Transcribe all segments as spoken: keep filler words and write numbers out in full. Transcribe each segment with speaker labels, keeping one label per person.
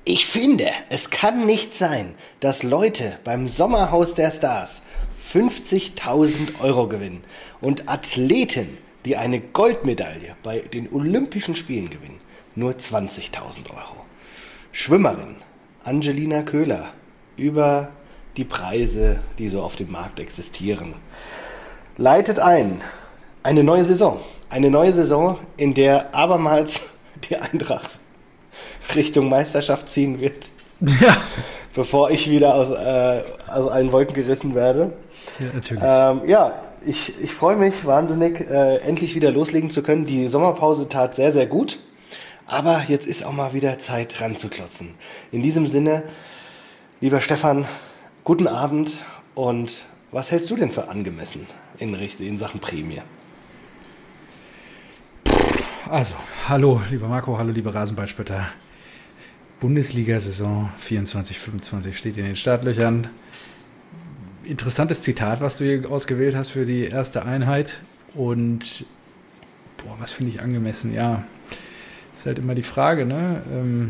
Speaker 1: Ich finde, es kann nicht sein, dass Leute beim Sommerhaus der Stars fünfzigtausend Euro gewinnen und Athleten, die eine Goldmedaille bei den Olympischen Spielen gewinnen, nur zwanzigtausend Euro. Schwimmerin Angelina Köhler über die Preise, die so auf dem Markt existieren, leitet ein eine neue Saison. Eine neue Saison, in der abermals die Eintracht Richtung Meisterschaft ziehen wird.
Speaker 2: Ja.
Speaker 1: Bevor ich wieder aus, äh, aus allen Wolken gerissen werde.
Speaker 2: Ja, natürlich.
Speaker 1: Ähm, ja, ich, ich freue mich wahnsinnig, äh, endlich wieder loslegen zu können. Die Sommerpause tat sehr, sehr gut. Aber jetzt ist auch mal wieder Zeit ranzuklotzen. In diesem Sinne, lieber Stefan, guten Abend. Und was hältst du denn für angemessen in, in Sachen Prämie?
Speaker 2: Also, hallo, lieber Marco, hallo, liebe Rasenballspötter. Bundesliga-Saison vierundzwanzig fünfundzwanzig steht in den Startlöchern. Interessantes Zitat, was du hier ausgewählt hast für die erste Einheit. Und, boah, was finde ich angemessen? Ja, ist halt immer die Frage, ne? Ähm,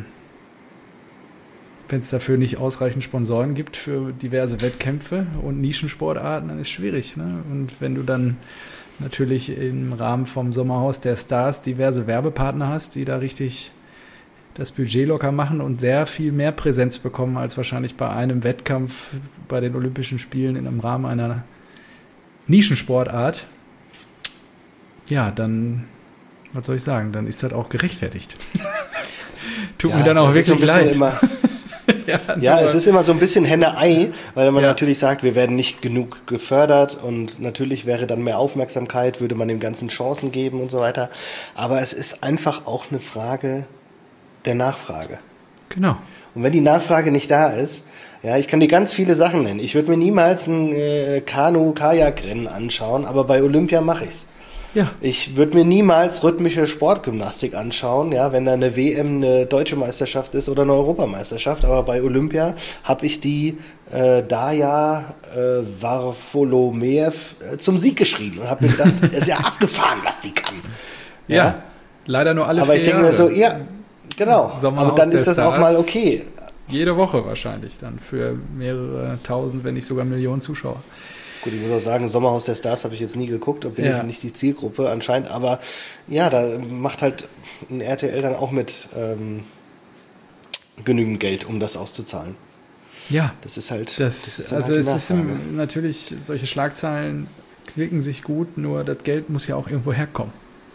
Speaker 2: wenn es dafür nicht ausreichend Sponsoren gibt für diverse Wettkämpfe und Nischensportarten, dann ist es schwierig, ne? Und wenn du dann natürlich im Rahmen vom Sommerhaus der Stars diverse Werbepartner hast, die da richtig das Budget locker machen und sehr viel mehr Präsenz bekommen als wahrscheinlich bei einem Wettkampf bei den Olympischen Spielen in einem Rahmen einer Nischensportart, ja, dann, was soll ich sagen, dann ist das auch gerechtfertigt. Tut
Speaker 1: ja,
Speaker 2: mir dann auch wirklich
Speaker 1: so
Speaker 2: leid.
Speaker 1: Immer Ja, ja, es ist immer so ein bisschen Henne-Ei, weil man
Speaker 2: ja.
Speaker 1: natürlich sagt, wir werden nicht genug gefördert und natürlich wäre dann mehr Aufmerksamkeit, würde man dem Ganzen Chancen geben und so weiter. Aber es ist einfach auch eine Frage der Nachfrage.
Speaker 2: Genau.
Speaker 1: Und wenn die Nachfrage nicht da ist, ja, ich kann dir ganz viele Sachen nennen. Ich würde mir niemals ein äh, Kanu-Kajak-Rennen anschauen, aber bei Olympia mache ich's.
Speaker 2: Ja.
Speaker 1: Ich würde mir niemals rhythmische Sportgymnastik anschauen, ja, wenn da eine W M, eine deutsche Meisterschaft ist oder eine Europameisterschaft, aber bei Olympia habe ich die äh, Daja äh, Varfolomeev äh, zum Sieg geschrieben und habe mir gedacht, ist ja abgefahren, was die kann.
Speaker 2: Ja,
Speaker 1: ja.
Speaker 2: leider nur alle
Speaker 1: aber
Speaker 2: vier
Speaker 1: ich denke mir so, ja, genau,
Speaker 2: Sommerhaus
Speaker 1: aber dann
Speaker 2: der
Speaker 1: ist das
Speaker 2: Stars.
Speaker 1: auch mal okay.
Speaker 2: Jede Woche wahrscheinlich dann für mehrere tausend, wenn nicht sogar Millionen Zuschauer.
Speaker 1: Gut, ich muss auch sagen, Sommerhaus der Stars habe ich jetzt nie geguckt, da bin
Speaker 2: ja.
Speaker 1: ich nicht die Zielgruppe anscheinend, aber ja, da macht halt ein R T L dann auch mit ähm, genügend Geld, um das auszuzahlen.
Speaker 2: Ja,
Speaker 1: das ist halt.
Speaker 2: Das,
Speaker 1: das ist
Speaker 2: also
Speaker 1: halt
Speaker 2: es ist im, natürlich, solche Schlagzeilen klicken sich gut, nur das Geld muss ja auch irgendwo herkommen.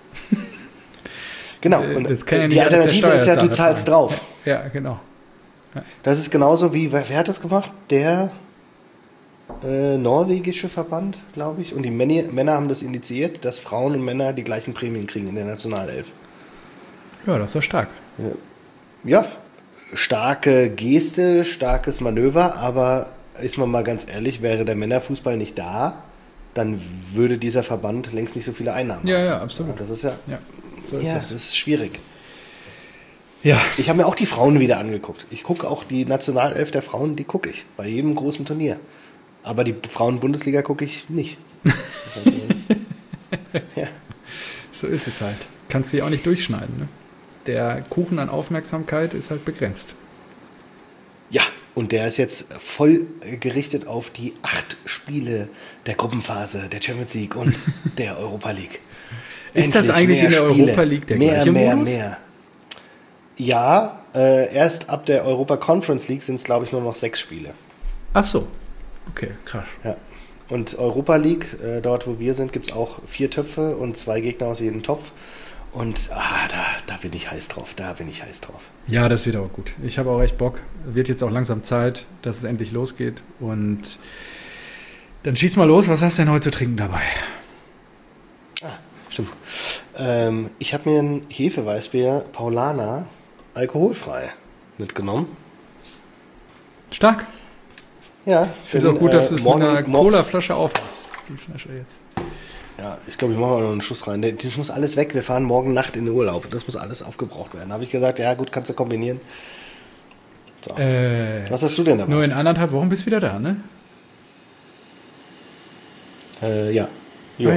Speaker 1: Genau, und
Speaker 2: das kann ja
Speaker 1: die
Speaker 2: nicht
Speaker 1: Alternative ist ja, du zahlst
Speaker 2: sein.
Speaker 1: drauf.
Speaker 2: Ja, genau. Ja.
Speaker 1: Das ist genauso wie, wer, wer hat das gemacht? Der äh, norwegische Verband, glaube ich. Und die Männer, Männer haben das initiiert, dass Frauen und Männer die gleichen Prämien kriegen in der Nationalelf.
Speaker 2: Ja, das war stark.
Speaker 1: Ja, ja, starke Geste, starkes Manöver, aber ist man mal ganz ehrlich, wäre der Männerfußball nicht da, dann würde dieser Verband längst nicht so viele Einnahmen
Speaker 2: ja,
Speaker 1: haben.
Speaker 2: Ja, absolut.
Speaker 1: Das ist ja,
Speaker 2: ja, so ist
Speaker 1: ja
Speaker 2: das.
Speaker 1: das ist schwierig.
Speaker 2: Ja.
Speaker 1: Ich habe mir auch die Frauen wieder angeguckt. Ich gucke auch die Nationalelf der Frauen, die gucke ich bei jedem großen Turnier. Aber die Frauen-Bundesliga gucke ich nicht. Das ist halt so. Ja.
Speaker 2: So ist es halt. Kannst du ja auch nicht durchschneiden. Ne? Der Kuchen an Aufmerksamkeit ist halt begrenzt.
Speaker 1: Ja, und der ist jetzt voll gerichtet auf die acht Spiele der Gruppenphase, der Champions League und der Europa League.
Speaker 2: Ist das eigentlich in der
Speaker 1: Spiele.
Speaker 2: Europa League der
Speaker 1: mehr,
Speaker 2: gleiche
Speaker 1: mehr,
Speaker 2: Modus?
Speaker 1: Mehr, mehr. Ja, äh, erst ab der Europa Conference League sind es, glaube ich, nur noch sechs Spiele.
Speaker 2: Ach so. Okay, krass.
Speaker 1: Ja. Und Europa League, äh, dort wo wir sind, gibt es auch vier Töpfe und zwei Gegner aus jedem Topf. Und ah, da, da bin ich heiß drauf, da bin ich heiß drauf.
Speaker 2: Ja, das wird auch gut. Ich habe auch echt Bock. Wird jetzt auch langsam Zeit, dass es endlich losgeht. Und dann schieß mal los. Was hast du denn heute zu trinken dabei?
Speaker 1: Ah, stimmt. Ähm, ich habe mir ein Hefeweißbier Paulaner alkoholfrei mitgenommen.
Speaker 2: Stark.
Speaker 1: Ja.
Speaker 2: Ich finde es auch gut, dass du es mit einer
Speaker 1: morgen,
Speaker 2: Cola-Flasche aufmachst. Die Flasche jetzt.
Speaker 1: Ja, ich glaube, ich mache mal noch einen Schuss rein. Das muss alles weg. Wir fahren morgen Nacht in den Urlaub. Das muss alles aufgebraucht werden. Da habe ich gesagt, ja gut, kannst du kombinieren. So.
Speaker 2: Äh,
Speaker 1: Was hast du denn dabei?
Speaker 2: Nur in anderthalb Wochen bist du wieder da, ne?
Speaker 1: Äh, ja.
Speaker 2: Jo. Ah, ja.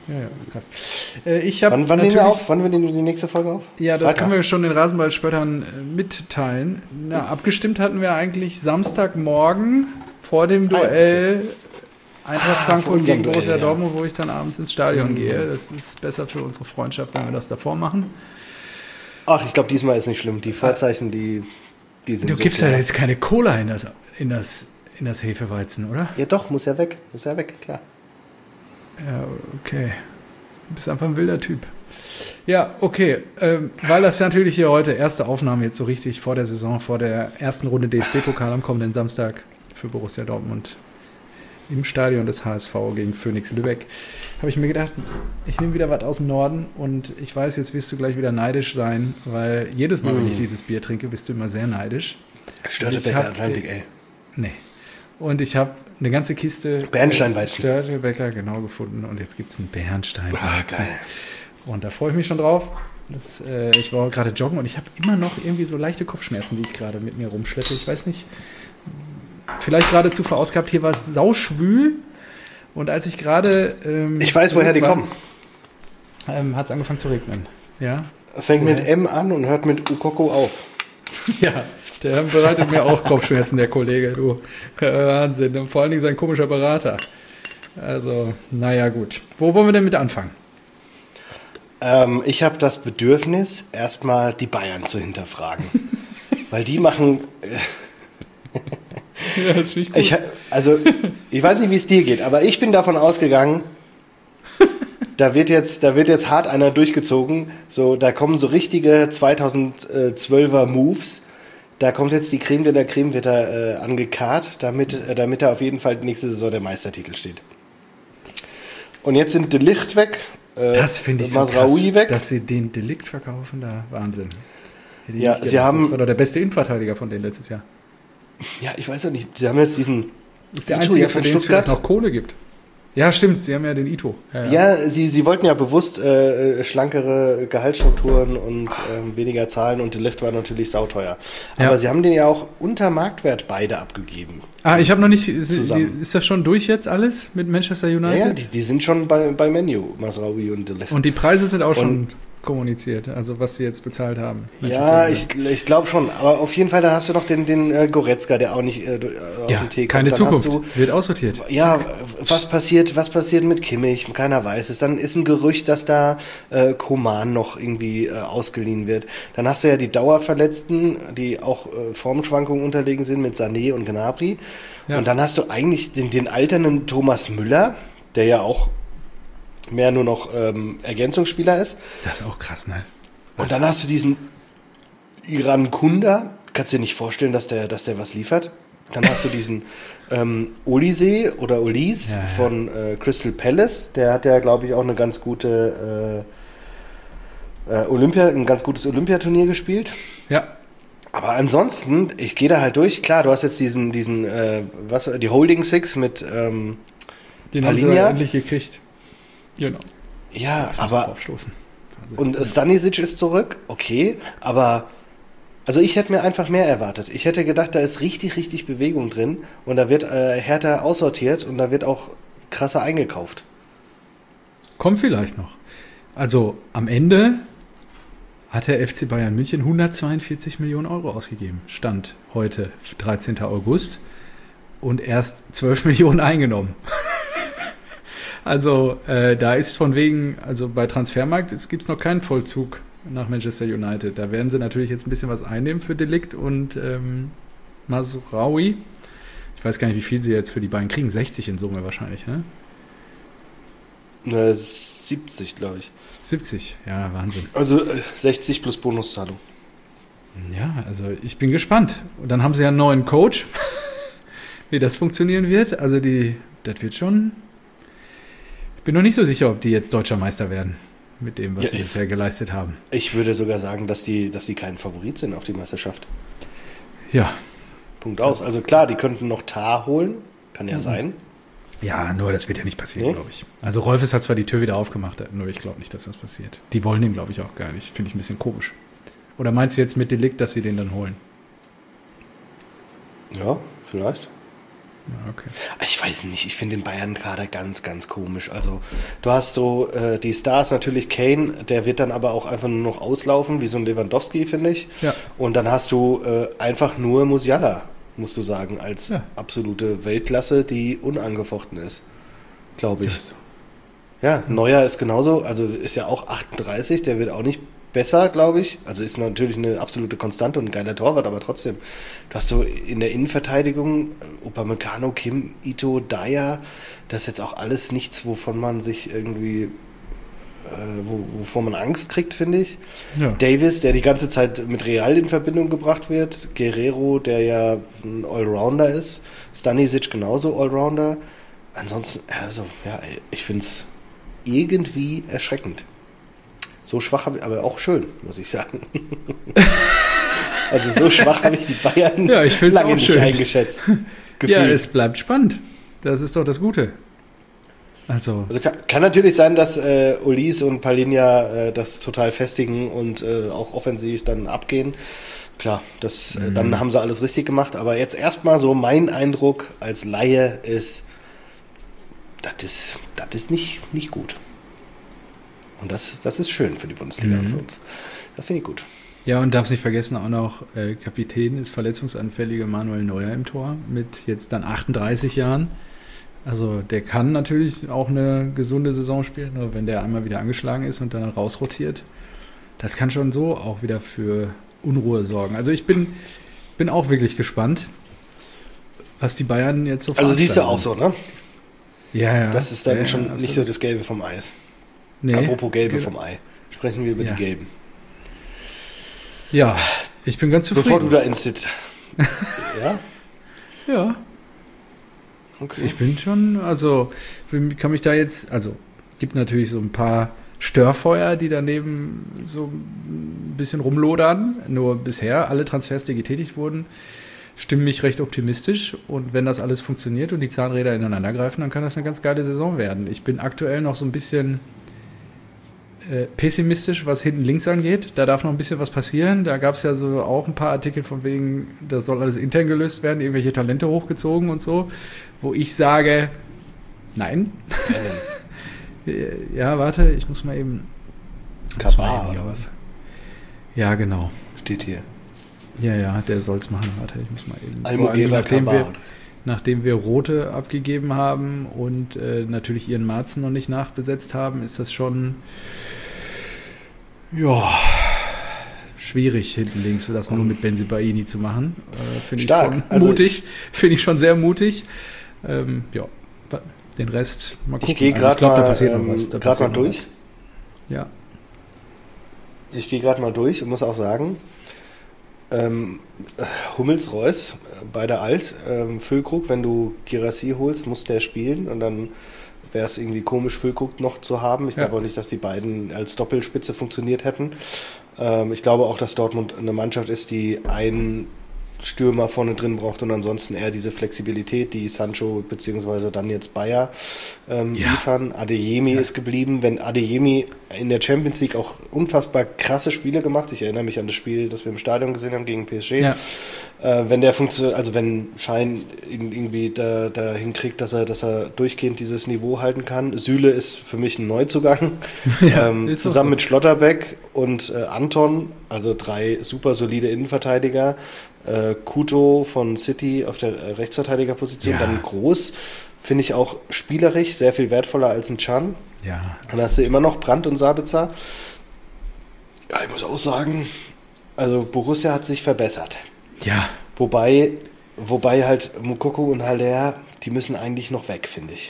Speaker 2: Ja, ja, krass. Äh, ich hab
Speaker 1: wann wann nehmen wir auf? Wann nehmen wir die nächste Folge auf?
Speaker 2: Ja, das
Speaker 1: Freitag.
Speaker 2: können wir schon den Rasenballspöttern äh, mitteilen. Na, abgestimmt hatten wir eigentlich Samstagmorgen vor dem Duell Eintracht Frankfurt gegen
Speaker 1: Duell,
Speaker 2: Borussia
Speaker 1: ja.
Speaker 2: Dortmund, wo ich dann abends ins Stadion gehe. Das ist besser für unsere Freundschaft, wenn wir das davor machen.
Speaker 1: Ach, ich glaube, diesmal ist nicht schlimm. Die Vorzeichen, die, die sind
Speaker 2: Du
Speaker 1: so
Speaker 2: gibst
Speaker 1: klar.
Speaker 2: ja jetzt keine Cola in das, in das, in das Hefeweizen, oder?
Speaker 1: Ja doch, muss ja weg. Muss ja weg, klar.
Speaker 2: Ja, okay. Du bist einfach ein wilder Typ. Ja, okay. Ähm, weil das natürlich hier heute erste Aufnahme jetzt so richtig vor der Saison, vor der ersten Runde D F B-Pokal am kommenden Samstag für Borussia Dortmund im Stadion des H S V gegen Phoenix Lübeck, habe ich mir gedacht, ich nehme wieder was aus dem Norden und ich weiß, jetzt wirst du gleich wieder neidisch sein, weil jedes Mal, wenn ich dieses Bier trinke, bist du immer sehr neidisch.
Speaker 1: Störtebecker Atlantik, ey.
Speaker 2: Nee. Und ich habe eine ganze Kiste
Speaker 1: Bernsteinweizen.
Speaker 2: Störtebecker genau gefunden und jetzt gibt es einen Bernsteinweizen.
Speaker 1: Ah, geil.
Speaker 2: Und da freue ich mich schon drauf. Das, äh, ich war gerade joggen und ich habe immer noch irgendwie so leichte Kopfschmerzen, die ich gerade mit mir rumschleppe. Ich weiß nicht, vielleicht gerade zu verausgabt. Hier war es sauschwül und als ich gerade ähm,
Speaker 1: Ich weiß, woher die
Speaker 2: war,
Speaker 1: kommen.
Speaker 2: Ähm, hat es angefangen zu regnen. Ja,
Speaker 1: Fängt mit
Speaker 2: Ja.
Speaker 1: M an und hört mit Ukoko auf.
Speaker 2: ja. Der bereitet mir auch Kopfschmerzen, der Kollege, du. Wahnsinn. Und vor allen Dingen sein komischer Berater. Also, naja, gut. Wo wollen wir denn mit anfangen?
Speaker 1: Ähm, ich habe das Bedürfnis, erstmal die Bayern zu hinterfragen. Weil die machen...
Speaker 2: Ja, das finde ich gut.
Speaker 1: Ich, ha- also, ich weiß nicht, wie es dir geht, aber ich bin davon ausgegangen, da wird jetzt, da wird jetzt hart einer durchgezogen. So, da kommen so richtige zweitausendzwölfer Moves. Da kommt jetzt die Creme de la Creme, wird da äh, angekarrt, damit, äh, damit da auf jeden Fall nächste Saison der Meistertitel steht. Und jetzt sind De Ligt weg, äh,
Speaker 2: Das finde ich so krass,
Speaker 1: Mazraoui weg.
Speaker 2: dass sie den Delikt verkaufen, da Wahnsinn. Hätte ich
Speaker 1: Ja,
Speaker 2: nicht
Speaker 1: sie
Speaker 2: gedacht.
Speaker 1: haben-
Speaker 2: Das war doch der beste Innenverteidiger von denen letztes Jahr.
Speaker 1: Ja, ich weiß auch nicht, sie haben jetzt diesen
Speaker 2: Das ist der
Speaker 1: Ito
Speaker 2: einzige,
Speaker 1: ja
Speaker 2: für
Speaker 1: von
Speaker 2: den es vielleicht
Speaker 1: Stuttgart.
Speaker 2: noch Kohle gibt. Ja, stimmt, sie haben ja den Ito.
Speaker 1: Ja, sie, sie wollten ja bewusst äh, schlankere Gehaltsstrukturen und ähm, weniger Zahlen und De Ligt war natürlich sauteuer. Aber
Speaker 2: Ja.
Speaker 1: sie haben den ja auch unter Marktwert beide abgegeben.
Speaker 2: Ah, ich habe noch nicht. Ist,
Speaker 1: Zusammen.
Speaker 2: ist das schon durch jetzt alles mit Manchester
Speaker 1: Ja,
Speaker 2: United?
Speaker 1: ja die, die sind schon bei, bei Menu, Mazraoui und De Ligt.
Speaker 2: Und die Preise sind auch schon
Speaker 1: Und-
Speaker 2: kommuniziert, also was sie jetzt bezahlt haben.
Speaker 1: Ja, ich, ich glaube schon. Aber auf jeden Fall, dann hast du noch den, den äh, Goretzka, der auch nicht äh, aus
Speaker 2: ja,
Speaker 1: dem Tee kommt.
Speaker 2: keine
Speaker 1: Dann
Speaker 2: Zukunft.
Speaker 1: Hast du,
Speaker 2: Wird aussortiert.
Speaker 1: ja, was passiert, was passiert mit Kimmich? Keiner weiß es. Dann ist ein Gerücht, dass da äh, Koman noch irgendwie äh, ausgeliehen wird. Dann hast du ja die Dauerverletzten, die auch äh, Formschwankungen unterlegen sind mit Sané und Gnabry.
Speaker 2: Ja.
Speaker 1: Und dann hast du eigentlich den, den alternden Thomas Müller, der ja auch mehr nur noch ähm, Ergänzungsspieler ist.
Speaker 2: Das ist auch krass, ne?
Speaker 1: Und dann hast du diesen Iran Kunda, kannst dir nicht vorstellen, dass der, dass der was liefert. Dann hast du diesen ähm, Olise oder Olise
Speaker 2: Ja, ja.
Speaker 1: von äh, Crystal Palace, der hat ja, glaube ich, auch eine ganz gute äh, äh, Olympia, ein ganz gutes Olympiaturnier gespielt.
Speaker 2: Ja,
Speaker 1: Aber ansonsten, ich gehe da halt durch. Klar, du hast jetzt diesen, diesen, äh, was, die Holding Six mit, ähm,
Speaker 2: den haben sie
Speaker 1: Palinja?
Speaker 2: ja endlich gekriegt. Genau.
Speaker 1: ja,
Speaker 2: Ich muss
Speaker 1: aber
Speaker 2: aufstoßen. Also,
Speaker 1: und Stanisic ist zurück, okay, aber also ich hätte mir einfach mehr erwartet. Ich hätte gedacht, da ist richtig, richtig Bewegung drin und da wird äh, härter aussortiert und da wird auch krasser eingekauft.
Speaker 2: kommt vielleicht noch. Also am Ende hat der F C Bayern München hundertzweiundvierzig Millionen Euro ausgegeben. Stand heute, dreizehnten August. Und erst zwölf Millionen eingenommen. Also äh, da ist von wegen, also bei Transfermarkt gibt es noch keinen Vollzug nach Manchester United. Da werden sie natürlich jetzt ein bisschen was einnehmen für Delikt und ähm, Mazraoui. Ich weiß gar nicht, wie viel sie jetzt für die beiden kriegen. sechzig in Summe wahrscheinlich, ne?
Speaker 1: Äh, siebzig, glaube ich.
Speaker 2: siebzig, ja, Wahnsinn.
Speaker 1: Also äh, sechzig plus Bonuszahlung.
Speaker 2: Ja, also ich bin gespannt. Und dann haben sie ja einen neuen Coach, wie das funktionieren wird. Also die, das wird schon... Ich bin noch nicht so sicher, ob die jetzt deutscher Meister werden mit dem, was
Speaker 1: Ja,
Speaker 2: sie
Speaker 1: ich-
Speaker 2: bisher geleistet haben.
Speaker 1: Ich würde sogar sagen, dass die, dass die kein Favorit sind auf die Meisterschaft.
Speaker 2: Ja,
Speaker 1: Punkt aus. Also klar, die könnten noch Tar holen, kann ja sein.
Speaker 2: ja, nur das wird ja nicht passieren,
Speaker 1: Nee?
Speaker 2: glaube ich. Also Rolfes hat zwar die Tür wieder aufgemacht, nur ich glaube nicht, dass das passiert. Die wollen den, glaube ich, auch gar nicht. Finde ich ein bisschen komisch. Oder meinst du jetzt mit Delikt, dass sie den dann holen?
Speaker 1: Ja, vielleicht.
Speaker 2: Okay.
Speaker 1: Ich weiß nicht, ich finde den Bayern-Kader ganz, ganz komisch. Also du hast so äh, die Stars natürlich, Kane, der wird dann aber auch einfach nur noch auslaufen, wie so ein Lewandowski, finde ich.
Speaker 2: Ja.
Speaker 1: Und dann hast du äh, einfach nur Musiala, musst du sagen, als
Speaker 2: Ja.
Speaker 1: absolute Weltklasse, die unangefochten ist, glaube ich.
Speaker 2: Das ist so.
Speaker 1: Ja, Neuer ist genauso, also ist ja auch achtunddreißig, der wird auch nicht besser, glaube ich. Also ist natürlich eine absolute Konstante und ein geiler Torwart, aber trotzdem. Du hast so in der Innenverteidigung Upamecano, Kim, Ito, Dyer, das ist jetzt auch alles nichts, wovon man sich irgendwie, äh, wo, wovon man Angst kriegt, finde ich.
Speaker 2: Ja.
Speaker 1: Davis, der die ganze Zeit mit Real in Verbindung gebracht wird. Guerrero, der ja ein Allrounder ist. Stanisic genauso Allrounder. Ansonsten, also, ja, ich finde es irgendwie erschreckend. So schwach habe ich, aber auch schön, muss ich sagen. Also so schwach habe ich die Bayern
Speaker 2: Ja, ich find's
Speaker 1: lange
Speaker 2: auch
Speaker 1: nicht
Speaker 2: schön.
Speaker 1: eingeschätzt.
Speaker 2: Ja,
Speaker 1: Gefühlt.
Speaker 2: es bleibt spannend. Das ist doch das Gute. Also,
Speaker 1: Also kann, kann natürlich sein, dass äh, Ulis und Palinja äh, das total festigen und äh, auch offensiv dann abgehen. Klar, das, äh, dann haben sie alles richtig gemacht. Aber jetzt erstmal so mein Eindruck als Laie ist, das ist, das ist nicht, nicht gut. Und das, das ist schön für die Bundesliga
Speaker 2: Mhm.
Speaker 1: und für uns. Das finde ich gut.
Speaker 2: ja, und darfst nicht vergessen, auch noch äh, Kapitän ist verletzungsanfällige Manuel Neuer im Tor mit jetzt dann achtunddreißig Jahren. Also der kann natürlich auch eine gesunde Saison spielen, nur wenn der einmal wieder angeschlagen ist und dann rausrotiert. Das kann schon so auch wieder für Unruhe sorgen. Also ich bin, bin auch wirklich gespannt, was die Bayern jetzt so
Speaker 1: Also siehst du auch
Speaker 2: veranstalten.
Speaker 1: so, ne?
Speaker 2: Ja, ja.
Speaker 1: Das ist dann
Speaker 2: ja,
Speaker 1: schon
Speaker 2: ja,
Speaker 1: nicht so das Gelbe vom Eis.
Speaker 2: Nee,
Speaker 1: Apropos Gelbe
Speaker 2: ge-
Speaker 1: vom Ei. Sprechen wir über
Speaker 2: Ja.
Speaker 1: die Gelben.
Speaker 2: Ja, ich bin ganz zufrieden.
Speaker 1: Bevor du da ins Sit. Ja?
Speaker 2: Ja,
Speaker 1: Okay.
Speaker 2: ich bin schon, also kann mich da jetzt, also gibt natürlich so ein paar Störfeuer, die daneben so ein bisschen rumlodern. Nur bisher alle Transfers, die getätigt wurden, stimmen mich recht optimistisch. Und wenn das alles funktioniert und die Zahnräder ineinander greifen, dann kann das eine ganz geile Saison werden. Ich bin aktuell noch so ein bisschen äh, pessimistisch, was hinten links angeht. Da darf noch ein bisschen was passieren. Da gab es ja so auch ein paar Artikel von wegen, das soll alles intern gelöst werden, irgendwelche Talente hochgezogen und so, wo ich sage, nein. Ja, warte, ich muss mal eben.
Speaker 1: Kabar oder was?
Speaker 2: Ja, genau.
Speaker 1: Steht hier.
Speaker 2: Ja, ja, der soll es machen. Warte, ich muss mal eben. Vor allem,
Speaker 1: Almogera
Speaker 2: nachdem, wir,
Speaker 1: Kabar.
Speaker 2: nachdem wir Rote abgegeben haben und äh, natürlich ihren Marzen noch nicht nachbesetzt haben, ist das schon ja schwierig hinten links, das nur mit Benzibaini zu machen. Äh, Finde ich
Speaker 1: Stark.
Speaker 2: schon
Speaker 1: Also
Speaker 2: mutig. Finde ich schon sehr mutig. Ähm, ja, den Rest mal gucken.
Speaker 1: Ich gehe
Speaker 2: Also
Speaker 1: gerade
Speaker 2: glaub, da
Speaker 1: mal,
Speaker 2: passiert noch
Speaker 1: ähm,
Speaker 2: was. Da
Speaker 1: grad mal
Speaker 2: passiert noch
Speaker 1: durch.
Speaker 2: was. Ja.
Speaker 1: Ich gehe gerade mal durch und muss auch sagen, ähm, Hummels, Reus, äh, beide alt. Ähm, Füllkrug, wenn du Girassi holst, muss der spielen und dann wäre es irgendwie komisch, Füllkrug noch zu haben. Ich
Speaker 2: Ja.
Speaker 1: glaube auch nicht, dass die beiden als Doppelspitze funktioniert hätten. Ähm, ich glaube auch, dass Dortmund eine Mannschaft ist, die einen Stürmer vorne drin braucht und ansonsten eher diese Flexibilität, die Sancho beziehungsweise dann jetzt Bayer ähm,
Speaker 2: Ja.
Speaker 1: liefern. Adeyemi
Speaker 2: Ja.
Speaker 1: ist geblieben. Wenn Adeyemi in der Champions League auch unfassbar krasse Spiele gemacht, ich erinnere mich an das Spiel, das wir im Stadion gesehen haben gegen P S G,
Speaker 2: Ja.
Speaker 1: äh, wenn der funktioniert, also wenn Schein ihn irgendwie da, da hinkriegt, dass er, dass er durchgehend dieses Niveau halten kann. Süle ist für mich ein Neuzugang.
Speaker 2: Ja,
Speaker 1: ähm,
Speaker 2: ist auch
Speaker 1: zusammen
Speaker 2: so.
Speaker 1: mit Schlotterbeck und äh, Anton, also drei super solide Innenverteidiger. Äh, Kuto von City auf der äh, Rechtsverteidigerposition,
Speaker 2: Ja.
Speaker 1: dann Groß, finde ich auch spielerisch sehr viel wertvoller als ein Can.
Speaker 2: Ja.
Speaker 1: Dann hast du immer noch Brandt und Sabitzer. Ja, ich muss auch sagen, also Borussia hat sich verbessert.
Speaker 2: Ja.
Speaker 1: Wobei, wobei halt Mukoko und Haller, die müssen eigentlich noch weg, finde ich.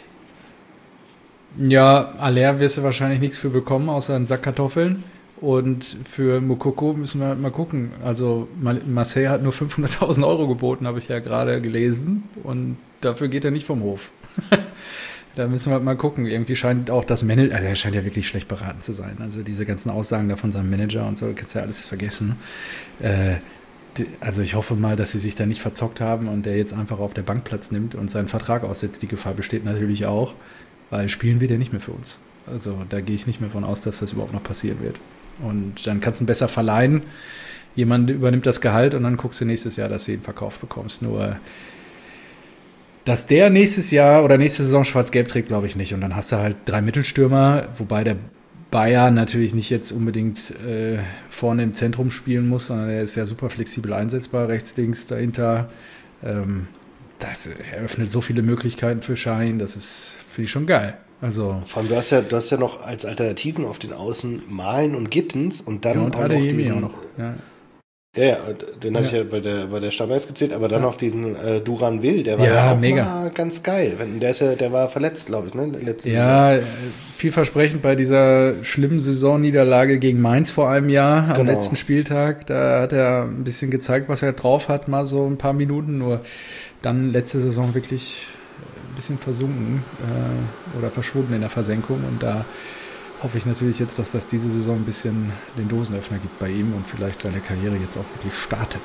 Speaker 2: Ja, Aller wirst du wahrscheinlich nichts für bekommen, außer einen Sack Kartoffeln. Und für Mukoko müssen wir halt mal gucken. Also Mal- Marseille hat nur fünfhunderttausend Euro geboten, habe ich ja gerade gelesen. Und dafür geht er nicht vom Hof. Da müssen wir halt mal gucken. Irgendwie scheint auch das Manager, also er scheint ja wirklich schlecht beraten zu sein. Also diese ganzen Aussagen da von seinem Manager und so, kannst du ja alles vergessen. Äh, die, also ich hoffe mal, dass sie sich da nicht verzockt haben und der jetzt einfach auf der Bank Platz nimmt und seinen Vertrag aussetzt. Die Gefahr besteht natürlich auch, weil spielen wird er nicht mehr für uns. Also da gehe ich nicht mehr von aus, dass das überhaupt noch passieren wird. Und dann kannst du ihn besser verleihen. Jemand übernimmt das Gehalt und dann guckst du nächstes Jahr, dass du ihn verkauft bekommst. Nur Dass der nächstes Jahr oder nächste Saison schwarz-gelb trägt, glaube ich nicht. Und dann hast du halt drei Mittelstürmer, wobei der Bayer natürlich nicht jetzt unbedingt äh, vorne im Zentrum spielen muss, sondern er ist ja super flexibel einsetzbar, rechts, links, dahinter. Ähm, das eröffnet so viele Möglichkeiten für Şahin, das ist, finde ich, schon geil. Also,
Speaker 1: Vor allem, du hast ja, du hast ja noch als Alternativen auf den Außen Malen und Gittens und dann
Speaker 2: ja, und
Speaker 1: auch noch diesen...
Speaker 2: auch noch. Ja.
Speaker 1: Ja, ja, den
Speaker 2: Ja.
Speaker 1: hatte ich ja bei der, bei der Stammelf gezählt, aber dann
Speaker 2: Ja.
Speaker 1: noch diesen äh, Duran Will, der war
Speaker 2: Ja,
Speaker 1: ja, auch
Speaker 2: mega.
Speaker 1: mal ganz geil. Wenn, der, ist ja, der war verletzt, glaube ich, ne? Letzte
Speaker 2: Ja, äh, vielversprechend bei dieser schlimmen Saisonniederlage gegen Mainz vor einem Jahr, am
Speaker 1: Genau.
Speaker 2: letzten Spieltag. Da hat er ein bisschen gezeigt, was er drauf hat, mal so ein paar Minuten. Nur dann letzte Saison wirklich ein bisschen versunken äh, oder verschwunden in der Versenkung. Und da hoffe ich natürlich jetzt, dass das diese Saison ein bisschen den Dosenöffner gibt bei ihm und vielleicht seine Karriere jetzt auch wirklich startet.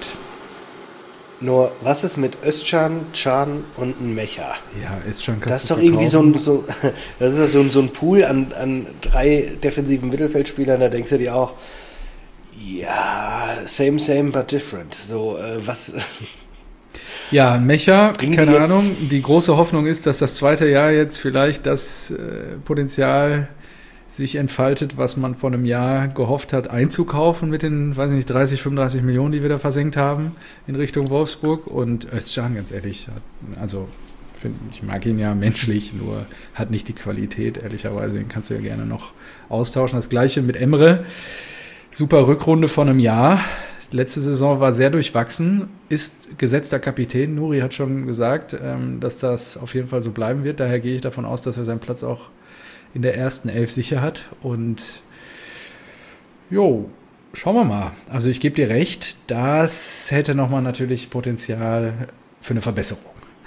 Speaker 1: Nur, was ist mit Özcan, Can und ein Mecha?
Speaker 2: Ja, ist schon
Speaker 1: Das ist doch irgendwie so ein, so, das ist so ein, so ein Pool an, an drei defensiven Mittelfeldspielern, da denkst du dir auch, ja, same, same, but different. So, äh, was...
Speaker 2: Ja, Mecha,
Speaker 1: Bringen die
Speaker 2: keine
Speaker 1: jetzt-
Speaker 2: Ahnung. Die große Hoffnung ist, dass das zweite Jahr jetzt vielleicht das äh, Potenzial sich entfaltet, was man vor einem Jahr gehofft hat, einzukaufen mit den, weiß ich nicht, dreißig, fünfunddreißig Millionen, die wir da versenkt haben in Richtung Wolfsburg. Und Özcan, ganz ehrlich, hat, also find, ich mag ihn ja menschlich, nur hat nicht die Qualität, ehrlicherweise. Den kannst du ja gerne noch austauschen. Das Gleiche mit Emre. Super Rückrunde von einem Jahr. Letzte Saison war sehr durchwachsen, ist gesetzter Kapitän. Nuri hat schon gesagt, ähm, dass das auf jeden Fall so bleiben wird. Daher gehe ich davon aus, dass er seinen Platz auch in der ersten Elf sicher hat. Und jo, schauen wir mal. Also ich gebe dir recht, das hätte nochmal natürlich Potenzial für eine Verbesserung.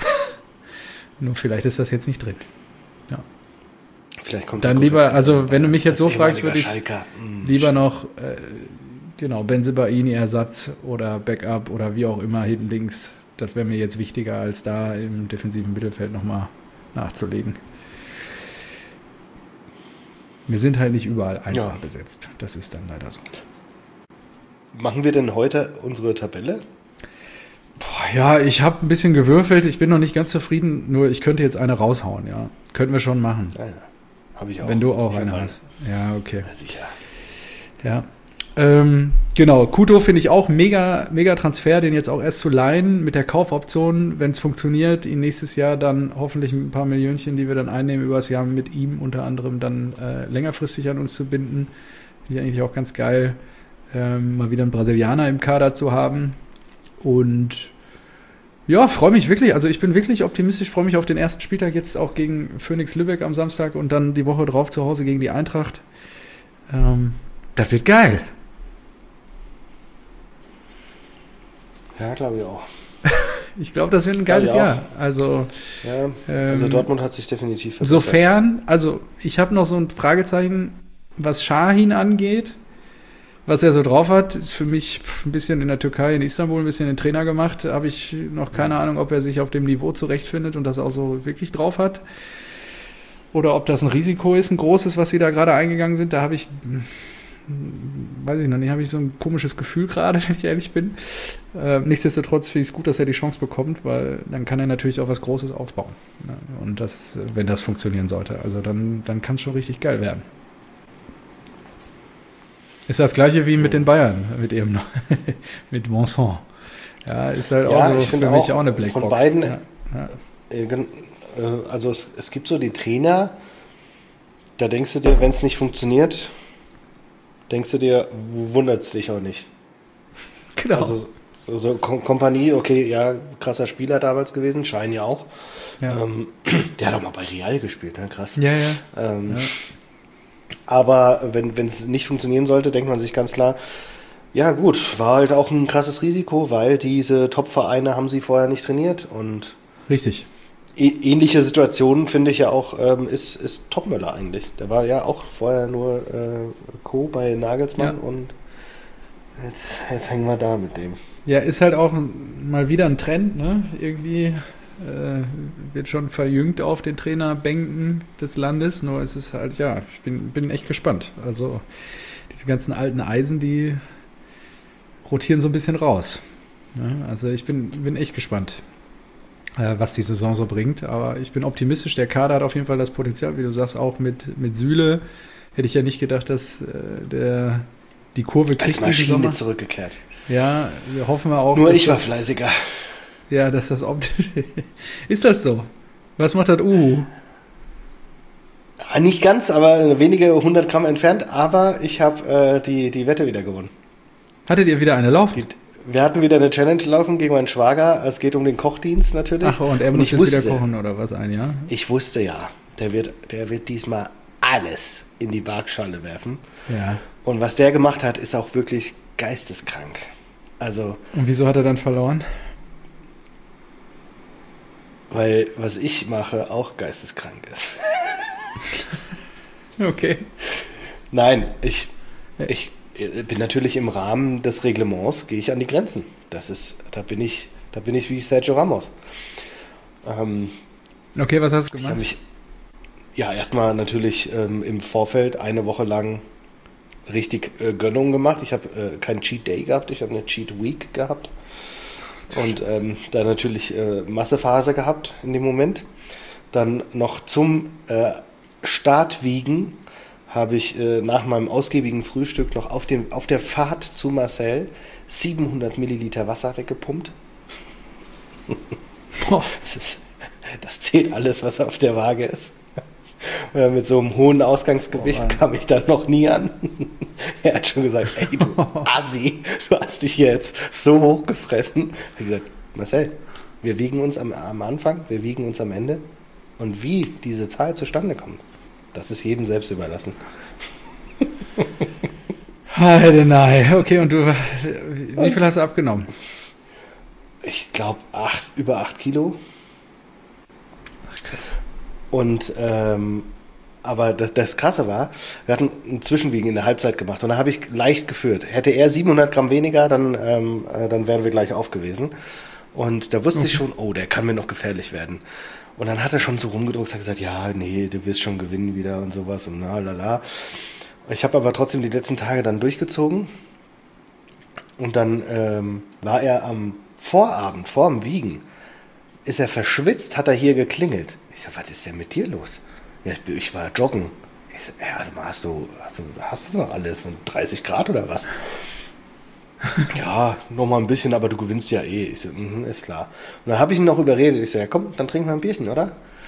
Speaker 2: Nur vielleicht ist das jetzt nicht drin. Ja.
Speaker 1: Vielleicht kommt
Speaker 2: Dann
Speaker 1: der
Speaker 2: lieber,
Speaker 1: Kontakt
Speaker 2: also
Speaker 1: von
Speaker 2: wenn du mich jetzt
Speaker 1: als
Speaker 2: so fragst, würde
Speaker 1: ehemaliger
Speaker 2: ich
Speaker 1: Schalker. Hm,
Speaker 2: lieber noch äh, genau Bensebaini Ersatz oder Backup oder wie auch immer hinten links. Das wäre mir jetzt wichtiger, als da im defensiven Mittelfeld nochmal nachzulegen. Wir sind halt nicht überall eins
Speaker 1: Ja.
Speaker 2: besetzt. Das ist dann leider so.
Speaker 1: Machen wir denn heute unsere Tabelle?
Speaker 2: Boah, ja, ich habe ein bisschen gewürfelt. Ich bin noch nicht ganz zufrieden. Nur ich könnte jetzt eine raushauen, ja. Könnten wir schon machen.
Speaker 1: Ja, ja. Habe ich auch.
Speaker 2: Wenn du auch
Speaker 1: Ich hab
Speaker 2: eine
Speaker 1: einen.
Speaker 2: hast. Ja, okay.
Speaker 1: Ja, sicher.
Speaker 2: Ja. Ähm, genau, Kuto finde ich auch mega, mega Transfer, den jetzt auch erst zu leihen mit der Kaufoption, wenn es funktioniert, ihn nächstes Jahr dann hoffentlich mit ein paar Millionchen, die wir dann einnehmen über das Jahr mit ihm unter anderem dann äh, längerfristig an uns zu binden. Finde ich eigentlich auch ganz geil, ähm, mal wieder einen Brasilianer im Kader zu haben. Und ja, freue mich wirklich, also ich bin wirklich optimistisch, freue mich auf den ersten Spieltag jetzt auch gegen Phoenix Lübeck am Samstag und dann die Woche drauf zu Hause gegen die Eintracht. Ähm, das wird geil.
Speaker 1: Ja, glaube ich auch.
Speaker 2: Ich glaube, das wird ein geiles
Speaker 1: Glaub ich
Speaker 2: Jahr. Also,
Speaker 1: Ja,
Speaker 2: ähm,
Speaker 1: also Dortmund hat sich definitiv verbessert.
Speaker 2: sofern, also ich habe noch so ein Fragezeichen, was Şahin angeht, was er so drauf hat. Ist für mich ein bisschen in der Türkei, in Istanbul, ein bisschen den Trainer gemacht. Habe ich noch keine Ahnung, ob er sich auf dem Niveau zurechtfindet und das auch so wirklich drauf hat. Oder ob das ein Risiko ist, ein großes, was sie da gerade eingegangen sind. Da habe ich, weiß ich noch nicht, habe ich so ein komisches Gefühl gerade, wenn ich ehrlich bin. Äh, nichtsdestotrotz finde ich es gut, dass er die Chance bekommt, weil dann kann er natürlich auch was Großes aufbauen. Ja, und das, wenn das funktionieren sollte, also dann, dann kann es schon richtig geil werden. Ist das gleiche wie mit den Bayern, mit ihrem, mit Vincent. Ja, ist halt
Speaker 1: Ja,
Speaker 2: auch so
Speaker 1: ich finde
Speaker 2: für mich
Speaker 1: auch
Speaker 2: auch eine Blackbox.
Speaker 1: von beiden-
Speaker 2: Ja, ja.
Speaker 1: Äh, gen- äh, Also es, es gibt so die Trainer, da denkst du dir, wenn es nicht funktioniert, denkst du dir, wundert es dich auch nicht.
Speaker 2: Genau.
Speaker 1: Also so- so Kom- Kompanie, okay, ja, krasser Spieler damals gewesen, Schein ja auch.
Speaker 2: ja.
Speaker 1: Ähm, der hat auch mal bei Real gespielt, ne? Krass.
Speaker 2: ja, ja.
Speaker 1: Ähm,
Speaker 2: Ja.
Speaker 1: Aber wenn wenn es nicht funktionieren sollte, denkt man sich ganz klar, ja gut, war halt auch ein krasses Risiko, weil diese Top-Vereine haben sie vorher nicht trainiert. Und
Speaker 2: Richtig.
Speaker 1: ä- ähnliche Situationen finde ich ja auch, ähm, ist, ist Topmöller eigentlich. Der war ja auch vorher nur äh, Co. bei Nagelsmann
Speaker 2: Ja.
Speaker 1: und jetzt, jetzt hängen wir da mit dem.
Speaker 2: Ja, ist halt auch ein- mal wieder ein Trend, ne? Irgendwie äh, wird schon verjüngt auf den Trainerbänken des Landes, nur es ist halt, ja, ich bin, bin echt gespannt. Also diese ganzen alten Eisen, die rotieren so ein bisschen raus. Ne? Also ich bin, bin echt gespannt. äh, was die Saison so bringt. Aber ich bin optimistisch. Der Kader hat auf jeden Fall das Potenzial, wie du sagst, auch mit, mit Süle. Hätte ich ja nicht gedacht, dass äh, der die Kurve kriegt.
Speaker 1: Als Maschine zurückgekehrt.
Speaker 2: Ja, wir hoffen wir auch.
Speaker 1: Nur ich war das, fleißiger.
Speaker 2: Ja, dass das optisch. Ist das so? Was macht das Uhu?
Speaker 1: Ja, nicht ganz, aber wenige hundert Gramm entfernt. Aber ich habe äh, die, die Wette wieder gewonnen.
Speaker 2: Hattet ihr wieder eine laufen?
Speaker 1: Die, wir hatten wieder eine Challenge laufen gegen meinen Schwager. Es geht um den Kochdienst natürlich.
Speaker 2: Ach, und er muss und jetzt wusste, wieder kochen oder was ein, ja?
Speaker 1: Ich wusste ja, der wird, der wird diesmal alles in die Waagschale werfen.
Speaker 2: Ja.
Speaker 1: Und was der gemacht hat, ist auch wirklich geisteskrank. Also.
Speaker 2: Und wieso hat er dann verloren?
Speaker 1: Weil was ich mache auch geisteskrank ist.
Speaker 2: Okay.
Speaker 1: Nein, ich, ich bin natürlich im Rahmen des Reglements, gehe ich an die Grenzen. Das ist, da bin ich, da bin ich wie Sergio Ramos. Ähm,
Speaker 2: okay, was hast du
Speaker 1: ich
Speaker 2: gemacht?
Speaker 1: Mich, ja, erstmal natürlich ähm, im Vorfeld eine Woche lang richtig äh, Gönnung gemacht. Ich habe äh, keinen Cheat Day gehabt, ich habe eine Cheat Week gehabt. Und ähm, dann natürlich äh, Massephase gehabt in dem Moment. Dann noch zum äh, Startwiegen habe ich äh, nach meinem ausgiebigen Frühstück noch auf, dem, auf der Fahrt zu Marcel siebenhundert Milliliter Wasser weggepumpt. das, ist, das zählt alles, was auf der Waage ist. Oder mit so einem hohen Ausgangsgewicht oh, kam ich dann noch nie an. Er hat schon gesagt, ey du Assi, du hast dich hier jetzt so hochgefressen. Ich habe gesagt, Marcel, wir wiegen uns am, am Anfang, wir wiegen uns am Ende. Und wie diese Zahl zustande kommt, das ist jedem selbst überlassen.
Speaker 2: Heidenei. Okay, und du, wie viel hast du abgenommen?
Speaker 1: Ich glaube, acht, über acht Kilo.
Speaker 2: Ach, krass. Und,
Speaker 1: ähm, aber das, das Krasse war, wir hatten ein Zwischenwiegen in der Halbzeit gemacht und da habe ich leicht geführt. Hätte er siebenhundert Gramm weniger, dann, ähm, äh, dann wären wir gleich auf gewesen. Und da wusste okay. ich schon, oh, der kann mir noch gefährlich werden. Und dann hat er schon so rumgedruckt, hat gesagt, ja, nee, du wirst schon gewinnen wieder und sowas und na, lala. Ich habe aber trotzdem die letzten Tage dann durchgezogen. Und dann ähm, war er am Vorabend, vor dem Wiegen, ist er verschwitzt, hat er hier geklingelt. Ich so, was ist denn mit dir los? Ja, ich, ich war joggen. Ich so, ja, hast du, hast du, hast du noch alles von dreißig Grad oder was? Ja, noch mal ein bisschen, aber du gewinnst ja eh. Ich so, mm, ist klar. Und dann habe ich ihn noch überredet. Ich so, ja komm, dann trinken wir ein Bierchen, oder?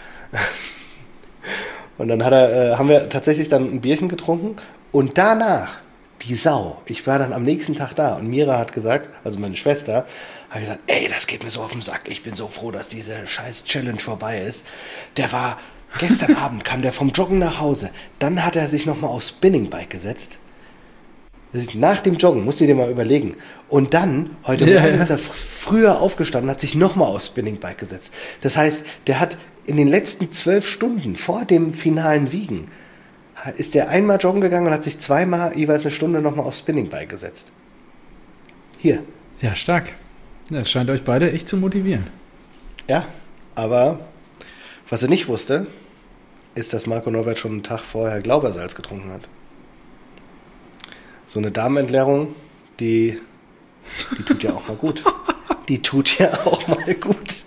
Speaker 1: Und dann hat er, äh, haben wir tatsächlich dann ein Bierchen getrunken. Und danach, die Sau, ich war dann am nächsten Tag da. Und Mira hat gesagt, also meine Schwester, hat gesagt, ey, das geht mir so auf den Sack. Ich bin so froh, dass diese scheiß Challenge vorbei ist. Der war, gestern Abend kam der vom Joggen nach Hause. Dann hat er sich nochmal aufs Spinningbike gesetzt. Nach dem Joggen, musst du dir mal überlegen. Und dann, heute
Speaker 2: ja,
Speaker 1: Morgen
Speaker 2: ja.
Speaker 1: ist er früher aufgestanden, hat sich nochmal aufs Spinningbike gesetzt. Das heißt, der hat in den letzten zwölf Stunden vor dem finalen Wiegen, ist der einmal joggen gegangen und hat sich zweimal jeweils eine Stunde nochmal aufs Spinningbike gesetzt. Hier.
Speaker 2: Ja, stark. Das scheint euch beide echt zu motivieren.
Speaker 1: Ja, aber was er nicht wusste, ist, dass Marco Neubert schon einen Tag vorher Glaubersalz getrunken hat. So eine Darmentleerung, die, die tut ja auch mal gut. Die tut ja auch mal gut.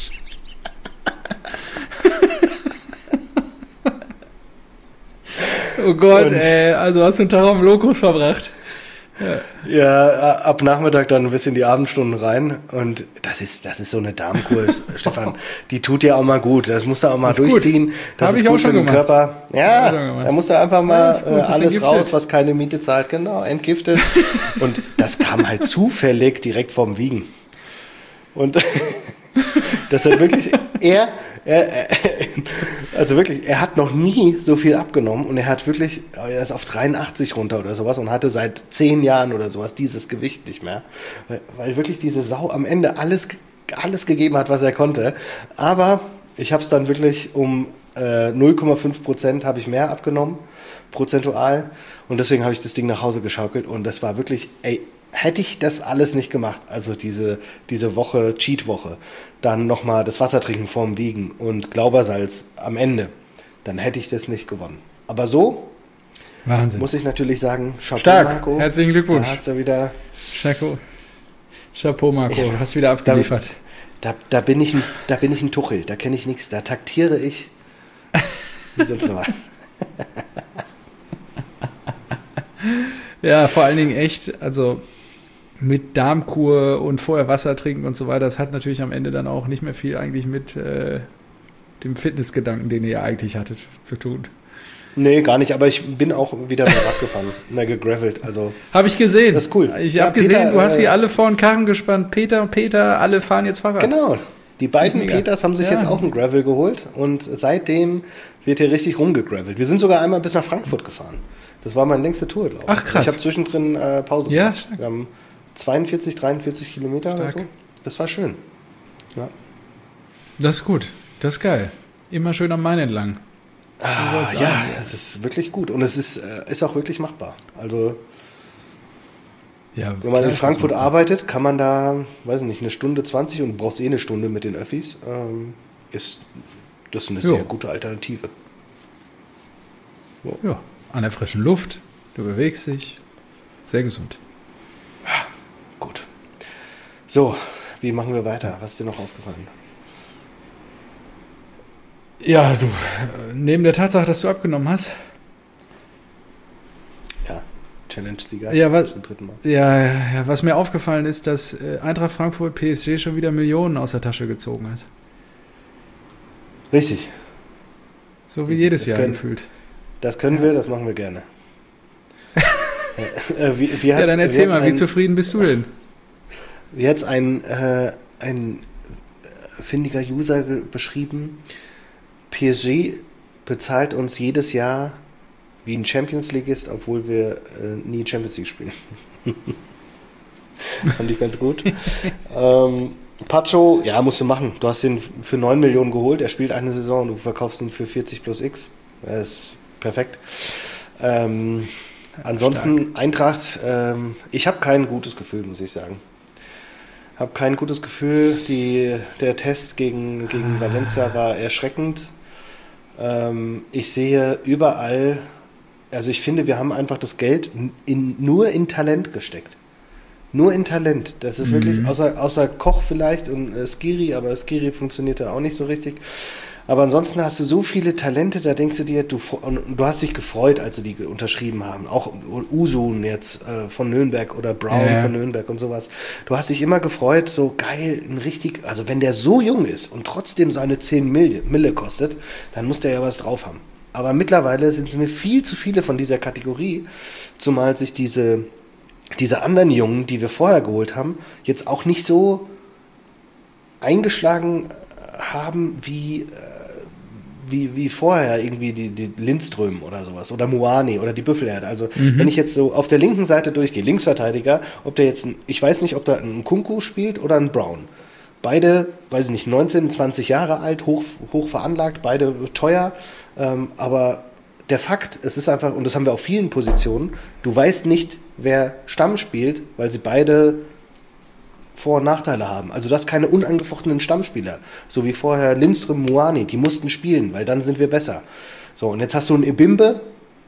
Speaker 2: Oh Gott, und, ey, also hast du einen Tag am Lokus verbracht.
Speaker 1: Ja. ja, ab Nachmittag dann bis in die Abendstunden rein und das ist, das ist so eine Darmkur, Stefan, die tut dir auch mal gut, das musst du auch mal das durchziehen, das
Speaker 2: Hab
Speaker 1: ist
Speaker 2: ich
Speaker 1: gut
Speaker 2: auch schon
Speaker 1: für den
Speaker 2: gemacht.
Speaker 1: Körper. Ja, da musst du einfach mal ja, gut, alles raus, was keine Miete zahlt, genau, entgiftet. Und das kam halt zufällig direkt vorm Wiegen. Und das hat wirklich, er, er, also wirklich, er hat noch nie so viel abgenommen und er hat wirklich, er ist auf dreiundachtzig runter oder sowas und hatte seit zehn Jahren oder sowas dieses Gewicht nicht mehr, weil, weil wirklich diese Sau am Ende alles, alles gegeben hat, was er konnte. Aber ich habe es dann wirklich um äh, null Komma fünf Prozent habe ich mehr abgenommen, prozentual, und deswegen habe ich das Ding nach Hause geschaukelt und das war wirklich, ey, hätte ich das alles nicht gemacht, also diese, diese Woche, Cheat-Woche, dann nochmal das Wasser trinken vorm Wiegen und Glaubersalz am Ende, dann hätte ich das nicht gewonnen. Aber so
Speaker 2: Wahnsinn.
Speaker 1: Muss ich natürlich sagen, Chapeau,
Speaker 2: Stark.
Speaker 1: Marco.
Speaker 2: Herzlichen Glückwunsch.
Speaker 1: Da hast du wieder...
Speaker 2: Chapeau, Chapeau Marco, ja, hast wieder abgeliefert.
Speaker 1: Da, da, bin ich ein, da bin ich ein Tuchel, da kenne ich nichts, da taktiere ich wie sonst noch was.
Speaker 2: Ja, vor allen Dingen echt, also mit Darmkur und vorher Wasser trinken und so weiter, das hat natürlich am Ende dann auch nicht mehr viel eigentlich mit äh, dem Fitnessgedanken, den ihr ja eigentlich hattet, zu tun.
Speaker 1: Nee, gar nicht, aber ich bin auch wieder mehr Rad gefahren, mehr gegravelt, also.
Speaker 2: Habe ich gesehen.
Speaker 1: Das ist cool.
Speaker 2: Ich
Speaker 1: ja,
Speaker 2: habe gesehen, du hast
Speaker 1: äh,
Speaker 2: sie alle vor den Karren gespannt. Peter und Peter, alle fahren jetzt Fahrrad.
Speaker 1: Genau. Die beiden
Speaker 2: Mega.
Speaker 1: Peters haben sich
Speaker 2: Ja.
Speaker 1: jetzt auch ein Gravel geholt und seitdem wird hier richtig rumgegravelt. Wir sind sogar einmal bis nach Frankfurt gefahren. Das war meine längste Tour, glaube ich.
Speaker 2: Ach, krass.
Speaker 1: Ich habe zwischendrin äh, Pause
Speaker 2: Ja,
Speaker 1: gemacht. Wir haben zweiundvierzig, dreiundvierzig Kilometer
Speaker 2: Stark.
Speaker 1: oder so. Das war schön. Ja.
Speaker 2: Das ist gut. Das ist geil. Immer schön am Main entlang.
Speaker 1: Ah, ja, es ist wirklich gut. Und es ist, äh, ist auch wirklich machbar. Also,
Speaker 2: Ja,
Speaker 1: wenn man
Speaker 2: klar
Speaker 1: in
Speaker 2: ist
Speaker 1: Frankfurt
Speaker 2: das
Speaker 1: arbeitet, kann man da, weiß ich nicht, eine Stunde zwanzig und brauchst eh eine Stunde mit den Öffis. Ähm, ist das eine
Speaker 2: Jo.
Speaker 1: sehr gute Alternative.
Speaker 2: so. Ja, an der frischen Luft. Du bewegst dich. Sehr gesund.
Speaker 1: Gut. So, wie machen wir weiter? Was ist dir noch aufgefallen?
Speaker 2: Ja, du, äh, neben der Tatsache, dass du abgenommen hast,
Speaker 1: Ja, Challenge-Sieger.
Speaker 2: Ja, was-
Speaker 1: Zum dritten Mal.
Speaker 2: ja, ja, was mir aufgefallen ist, dass äh, Eintracht Frankfurt P S G schon wieder Millionen aus der Tasche gezogen hat.
Speaker 1: Richtig.
Speaker 2: So wie jedes
Speaker 1: Das
Speaker 2: Jahr
Speaker 1: können-
Speaker 2: gefühlt.
Speaker 1: Das können wir, das machen wir gerne. äh, wie, wie
Speaker 2: Ja,
Speaker 1: hat's-
Speaker 2: dann
Speaker 1: wie
Speaker 2: erzähl
Speaker 1: hat's
Speaker 2: mal, wie
Speaker 1: ein,
Speaker 2: zufrieden bist du denn?
Speaker 1: Wie hat es ein, äh, ein äh, findiger User ge- beschrieben? P S G bezahlt uns jedes Jahr wie ein Champions Leagueist, obwohl wir äh, nie Champions League spielen. Fand ich ganz gut. ähm, Pacho, ja, musst du machen. Du hast ihn für neun Millionen geholt. Er spielt eine Saison und du verkaufst ihn für vierzig plus X. Das ist perfekt. Ähm, ansonsten Eintracht, ähm, ich habe kein gutes Gefühl, muss ich sagen. Habe kein gutes Gefühl. Die, der Test gegen, gegen Valencia war erschreckend. Ähm, ich sehe überall, also ich finde, wir haben einfach das Geld in, nur in Talent gesteckt. Nur in Talent. Das ist
Speaker 2: Mhm.
Speaker 1: wirklich, außer, außer Koch vielleicht und äh, Skiri, aber Skiri funktionierte auch nicht so richtig. Aber ansonsten hast du so viele Talente, da denkst du dir, du, und du hast dich gefreut, als sie die unterschrieben haben. Auch Usun jetzt äh, von Nürnberg oder Brown
Speaker 2: Ja.
Speaker 1: von Nürnberg und sowas. Du hast dich immer gefreut, so geil, ein richtig, also wenn der so jung ist und trotzdem seine zehn Mille, Mille kostet, dann muss der ja was drauf haben. Aber mittlerweile sind es mir viel zu viele von dieser Kategorie, zumal sich diese, diese anderen Jungen, die wir vorher geholt haben, jetzt auch nicht so eingeschlagen haben wie, äh, wie, wie vorher irgendwie die, die Lindström oder sowas oder Muani oder die Büffelherde. Also wenn ich jetzt so auf der linken Seite durchgehe, Linksverteidiger, ob der jetzt, ein, ich weiß nicht, ob da ein Kunku spielt oder ein Brown. Beide, weiß ich nicht, neunzehn, zwanzig Jahre alt, hoch, hoch veranlagt, beide teuer, ähm, aber der Fakt, es ist einfach, und das haben wir auf vielen Positionen, du weißt nicht, wer Stamm spielt, weil sie beide Vor- und Nachteile haben. Also du hast keine unangefochtenen Stammspieler, so wie vorher Lindström, Muani, die mussten spielen, weil dann sind wir besser. So, und jetzt hast du einen Ebimbe,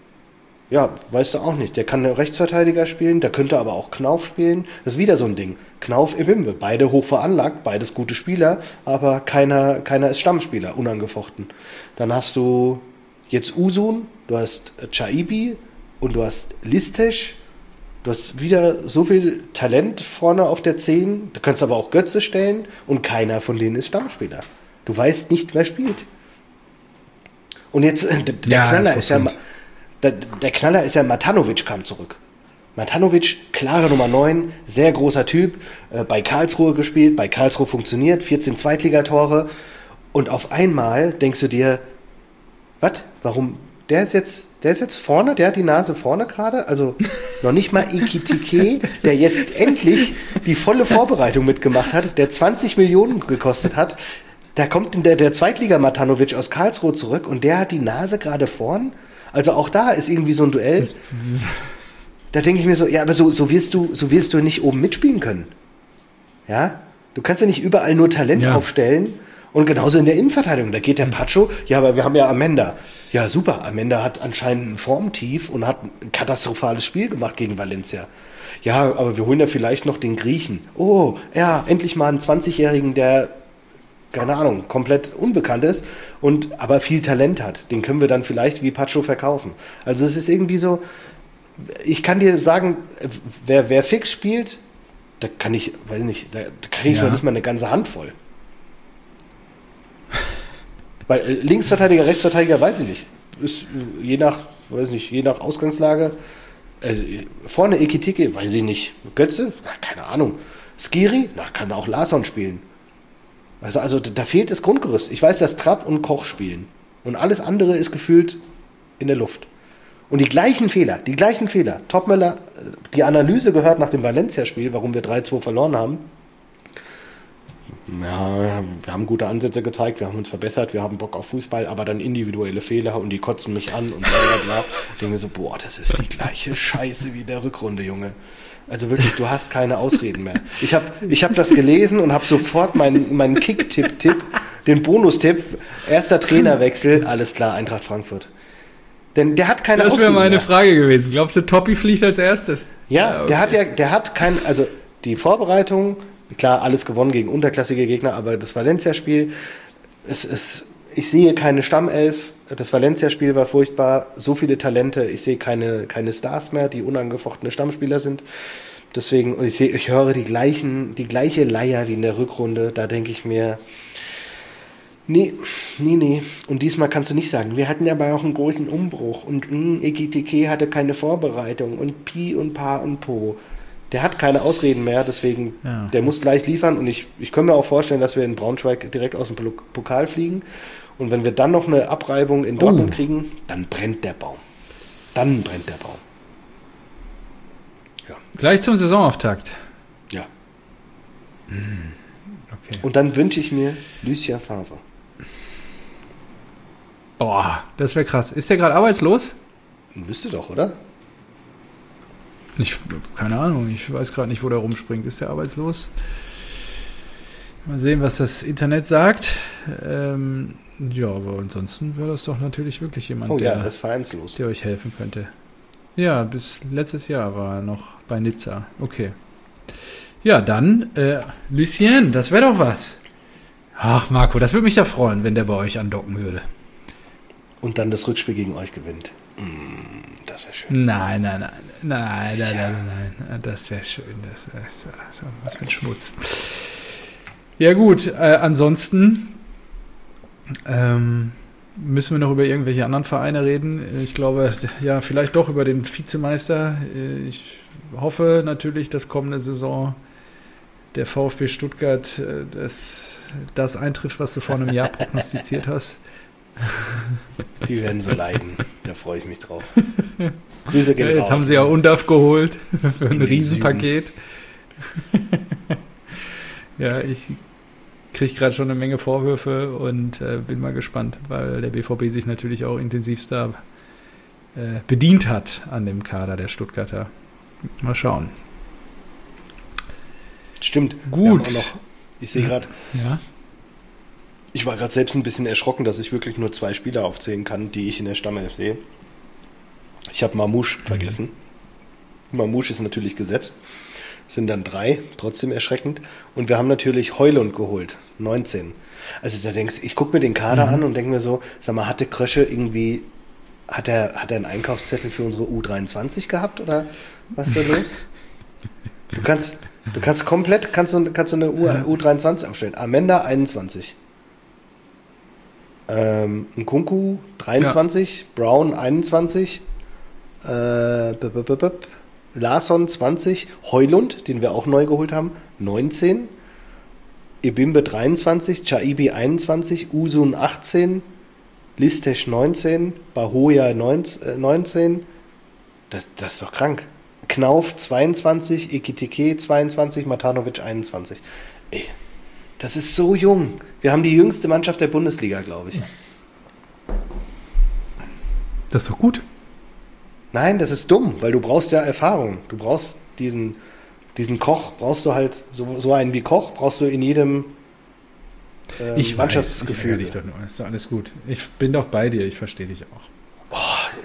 Speaker 1: ja, weißt du auch nicht, der kann Rechtsverteidiger spielen, der könnte aber auch Knauf spielen, das ist wieder so ein Ding. Knauf, Ebimbe, beide hoch veranlagt, beides gute Spieler, aber keiner, keiner ist Stammspieler, unangefochten. Dann hast du jetzt Usun, du hast Chaibi und du hast Listesch. Du hast wieder so viel Talent vorne auf der zehn. Du kannst aber auch Götze stellen und keiner von denen ist Stammspieler. Du weißt nicht, wer spielt. Und jetzt, äh, der, der
Speaker 2: Ja,
Speaker 1: Knaller
Speaker 2: das
Speaker 1: ist ja,
Speaker 2: stimmt.
Speaker 1: der, der Knaller ist ja, Matanovic kam zurück. Matanovic, klare Nummer neun, sehr großer Typ, äh, bei Karlsruhe gespielt, bei Karlsruhe funktioniert, vierzehn Zweitligatore. Und auf einmal denkst du dir, was, warum, der ist jetzt, der ist jetzt vorne, der hat die Nase vorne gerade, also noch nicht mal Ikitike, der jetzt endlich die volle Vorbereitung mitgemacht hat, der zwanzig Millionen gekostet hat, da kommt der, der Zweitliga-Matanovic aus Karlsruhe zurück und der hat die Nase gerade vorn, also auch da ist irgendwie so ein Duell, da denke ich mir so, ja, aber so, so wirst du, so wirst du nicht oben mitspielen können, ja, du kannst ja nicht überall nur Talent
Speaker 2: Ja.
Speaker 1: aufstellen. Und genauso in der Innenverteidigung, da geht der Pacho, ja, aber wir haben ja Amenda. Ja, super, Amenda hat anscheinend ein Formtief und hat ein katastrophales Spiel gemacht gegen Valencia. Ja, aber wir holen ja vielleicht noch den Griechen. Oh, ja, endlich mal einen zwanzigjährigen, der keine Ahnung, komplett unbekannt ist und aber viel Talent hat. Den können wir dann vielleicht wie Pacho verkaufen. Also es ist irgendwie so, ich kann dir sagen, wer, wer fix spielt, da kann ich, weiß nicht, da kriege ich ja. noch nicht mal eine ganze Hand voll. Weil Linksverteidiger, Rechtsverteidiger, weiß ich nicht. Ist je nach, weiß nicht, je nach Ausgangslage. Also vorne Ekitike, weiß ich nicht. Götze? Na, keine Ahnung. Skiri? Na, kann auch Larsson spielen. Also, also da fehlt das Grundgerüst. Ich weiß, dass Trapp und Koch spielen. Und alles andere ist gefühlt in der Luft. Und die gleichen Fehler, die gleichen Fehler. Topmöller, die Analyse gehört nach dem Valencia-Spiel, warum wir drei zwei verloren haben. Ja, wir haben gute Ansätze gezeigt, wir haben uns verbessert, wir haben Bock auf Fußball, aber dann individuelle Fehler und die kotzen mich an und bla bla bla. Ich denke mir so, boah, das ist die gleiche Scheiße wie in der Rückrunde, Junge. Also wirklich, du hast keine Ausreden mehr. Ich habe ich hab das gelesen und habe sofort meinen, meinen Kick-Tipp-Tipp, den Bonustipp, erster Trainerwechsel, alles klar, Eintracht Frankfurt. Denn der hat keine
Speaker 2: Das wäre
Speaker 1: Ausreden
Speaker 2: meine
Speaker 1: mehr.
Speaker 2: Frage gewesen. Glaubst du, Toppi fliegt als erstes?
Speaker 1: Ja,
Speaker 2: ja okay.
Speaker 1: der hat ja, der hat kein, also die Vorbereitung, klar, alles gewonnen gegen unterklassige Gegner, aber das Valencia-Spiel, es ist, ich sehe keine Stammelf, das Valencia-Spiel war furchtbar, so viele Talente, ich sehe keine, keine Stars mehr, die unangefochtene Stammspieler sind. Deswegen, und ich sehe, ich höre die gleichen, die gleiche Leier wie in der Rückrunde, da denke ich mir, nee, nee, nee. Und diesmal kannst du nicht sagen, wir hatten aber auch einen großen Umbruch und mh, Ekitike hatte keine Vorbereitung und Pi und Pa und Po. Der hat keine Ausreden mehr, deswegen, ja. Der muss gleich liefern und ich, ich kann mir auch vorstellen, dass wir in Braunschweig direkt aus dem Pokal fliegen und wenn wir dann noch eine Abreibung in Dortmund oh. kriegen, dann brennt der Baum. Dann brennt der Baum. Ja.
Speaker 2: Gleich zum Saisonauftakt.
Speaker 1: Ja.
Speaker 2: Okay.
Speaker 1: Und dann wünsche ich mir Lucien Favre.
Speaker 2: Boah, das wäre krass. Ist der gerade arbeitslos?
Speaker 1: Müsste doch, oder?
Speaker 2: Ich, keine Ahnung, ich weiß gerade nicht, wo der rumspringt. Ist der arbeitslos? Mal sehen, was das Internet sagt. Ähm, ja, aber ansonsten wäre das doch natürlich wirklich jemand,
Speaker 1: oh,
Speaker 2: der,
Speaker 1: ja, das ist vereinslos.
Speaker 2: der euch helfen könnte. Ja, bis letztes Jahr war er noch bei Nizza. Okay. Ja, dann, äh, Lucien, das wäre doch was. Ach, Marco, das würde mich ja freuen, wenn der bei euch andocken würde.
Speaker 1: Und dann das Rückspiel gegen euch gewinnt. Mm, das wäre schön.
Speaker 2: Nein, nein, nein. Nein, nein, nein, nein, nein. Das wäre schön. Das wäre das wär, was für ein Schmutz. Ja, gut. Äh, ansonsten ähm, müssen wir noch über irgendwelche anderen Vereine reden. Ich glaube, ja, vielleicht doch über den Vizemeister. Ich hoffe natürlich, dass kommende Saison der VfB Stuttgart das, das eintrifft, was du vor einem Jahr prognostiziert hast.
Speaker 1: Die werden so leiden. Da freue ich mich drauf. Grüße gehen
Speaker 2: ja, jetzt
Speaker 1: raus.
Speaker 2: haben sie ja U N D A F geholt für ein Riesenpaket. Ja, ich kriege gerade schon eine Menge Vorwürfe und äh, bin mal gespannt, weil der B V B sich natürlich auch intensivst da äh, bedient hat an dem Kader der Stuttgarter. Mal schauen.
Speaker 1: Stimmt.
Speaker 2: Gut.
Speaker 1: Auch noch, ich sehe gerade,
Speaker 2: ja.
Speaker 1: ich war gerade selbst ein bisschen erschrocken, dass ich wirklich nur zwei Spieler aufzählen kann, die ich in der Stammelf sehe. Ich habe Mamouche mhm. vergessen. Mamouche ist natürlich gesetzt. Es sind dann drei, trotzdem erschreckend. Und wir haben natürlich Højlund geholt, neunzehn. Also da denkst ich gucke mir den Kader mhm. an und denke mir so, sag mal, hatte Krösche irgendwie, hat er, hat er einen Einkaufszettel für unsere U dreiundzwanzig gehabt oder was ist da los? Du kannst, du kannst komplett, kannst du, kannst du eine U dreiundzwanzig aufstellen. Amenda einundzwanzig. Ähm, Nkunku dreiundzwanzig, ja. Brown einundzwanzig, äh, b -b -b -b Larsson zwanzig, Højlund, den wir auch neu geholt haben, neunzehn, Ebimbe dreiundzwanzig, Chaibi einundzwanzig, Usun achtzehn, Listesch neunzehn, Bahoja neunzehn, das, das ist doch krank. Knauf zweiundzwanzig, Ekitike zweiundzwanzig, Matanovic einundzwanzig. Ey, das ist so jung. Wir haben die jüngste Mannschaft der Bundesliga, glaube ich.
Speaker 2: Das ist doch gut.
Speaker 1: Nein, das ist dumm, weil du brauchst ja Erfahrung. Du brauchst diesen, diesen Koch, brauchst du halt, so, so einen wie Koch, brauchst du in jedem ähm,
Speaker 2: ich
Speaker 1: Mannschaftsgefühl.
Speaker 2: Weiß, ich dich doch nur. Ist doch alles gut. Ich bin doch bei dir, ich verstehe dich auch.
Speaker 1: Oh.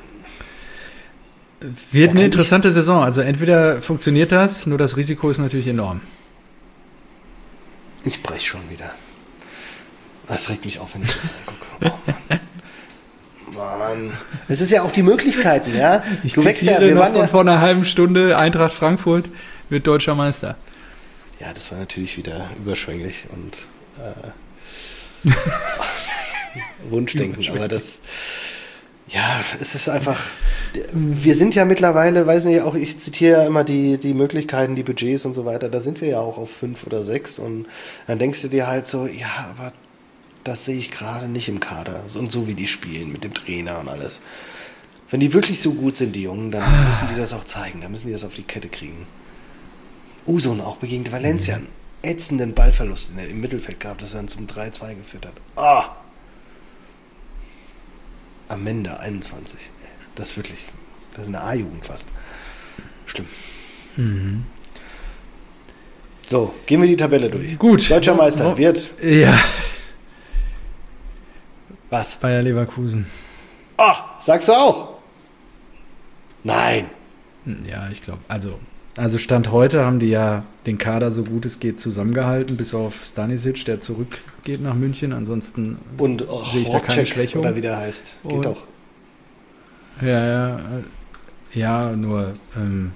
Speaker 2: Wird eine interessante ich... Saison. Also entweder funktioniert das, nur das Risiko ist natürlich enorm.
Speaker 1: Ich brech schon wieder. Das regt mich auf, wenn ich das angucke. Oh, Mann. Es ist ja auch die Möglichkeiten, ja.
Speaker 2: Ich
Speaker 1: Du wächst
Speaker 2: zitiere
Speaker 1: ja, wir
Speaker 2: noch
Speaker 1: waren
Speaker 2: von
Speaker 1: ja.
Speaker 2: vor einer halben Stunde, Eintracht Frankfurt wird deutscher Meister.
Speaker 1: Ja, das war natürlich wieder überschwänglich und äh, Wunschdenken, aber das, ja, es ist einfach, wir sind ja mittlerweile, weiß nicht, auch ich zitiere ja immer die, die Möglichkeiten, die Budgets und so weiter, da sind wir ja auch auf fünf oder sechs und dann denkst du dir halt so, ja, aber das sehe ich gerade nicht im Kader und so wie die spielen mit dem Trainer und alles. Wenn die wirklich so gut sind, die Jungen, dann müssen die das auch zeigen, dann müssen die das auf die Kette kriegen. Usun auch gegen Valencia, einen ätzenden Ballverlust in der, im Mittelfeld gehabt, das dann zum drei zwei geführt hat. Ah! Amenda, einundzwanzig. Das ist wirklich, das ist eine A-Jugend fast. Schlimm.
Speaker 2: Mhm.
Speaker 1: So, gehen wir die Tabelle durch.
Speaker 2: Gut.
Speaker 1: Deutscher Meister
Speaker 2: Oh,
Speaker 1: wird.
Speaker 2: Ja.
Speaker 1: Was?
Speaker 2: Bayer Leverkusen.
Speaker 1: Ah, sagst du auch? Nein.
Speaker 2: Ja, ich glaube, also, also Stand heute haben die ja den Kader so gut es geht zusammengehalten, bis auf Stanisic, der zurückgeht nach München. Ansonsten
Speaker 1: Und oh,
Speaker 2: sehe ich da keine
Speaker 1: Horcek,
Speaker 2: Schwächung.
Speaker 1: oder wie der heißt. Geht
Speaker 2: Und-
Speaker 1: doch.
Speaker 2: Ja, ja, äh, ja, nur, ähm,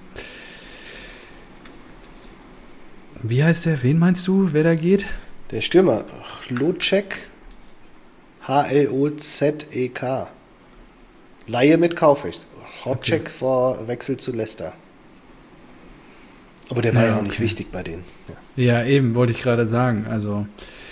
Speaker 2: wie heißt der? Wen meinst du, wer da geht?
Speaker 1: Der Stürmer, Locek, H L O Z E K. Laie mit Kaufrecht. Horcek
Speaker 2: Okay.
Speaker 1: vor Wechsel zu Leicester. Aber der war
Speaker 2: Ja,
Speaker 1: ja auch nicht
Speaker 2: okay.
Speaker 1: wichtig bei denen. Ja.
Speaker 2: Ja, eben, wollte ich gerade sagen. Also,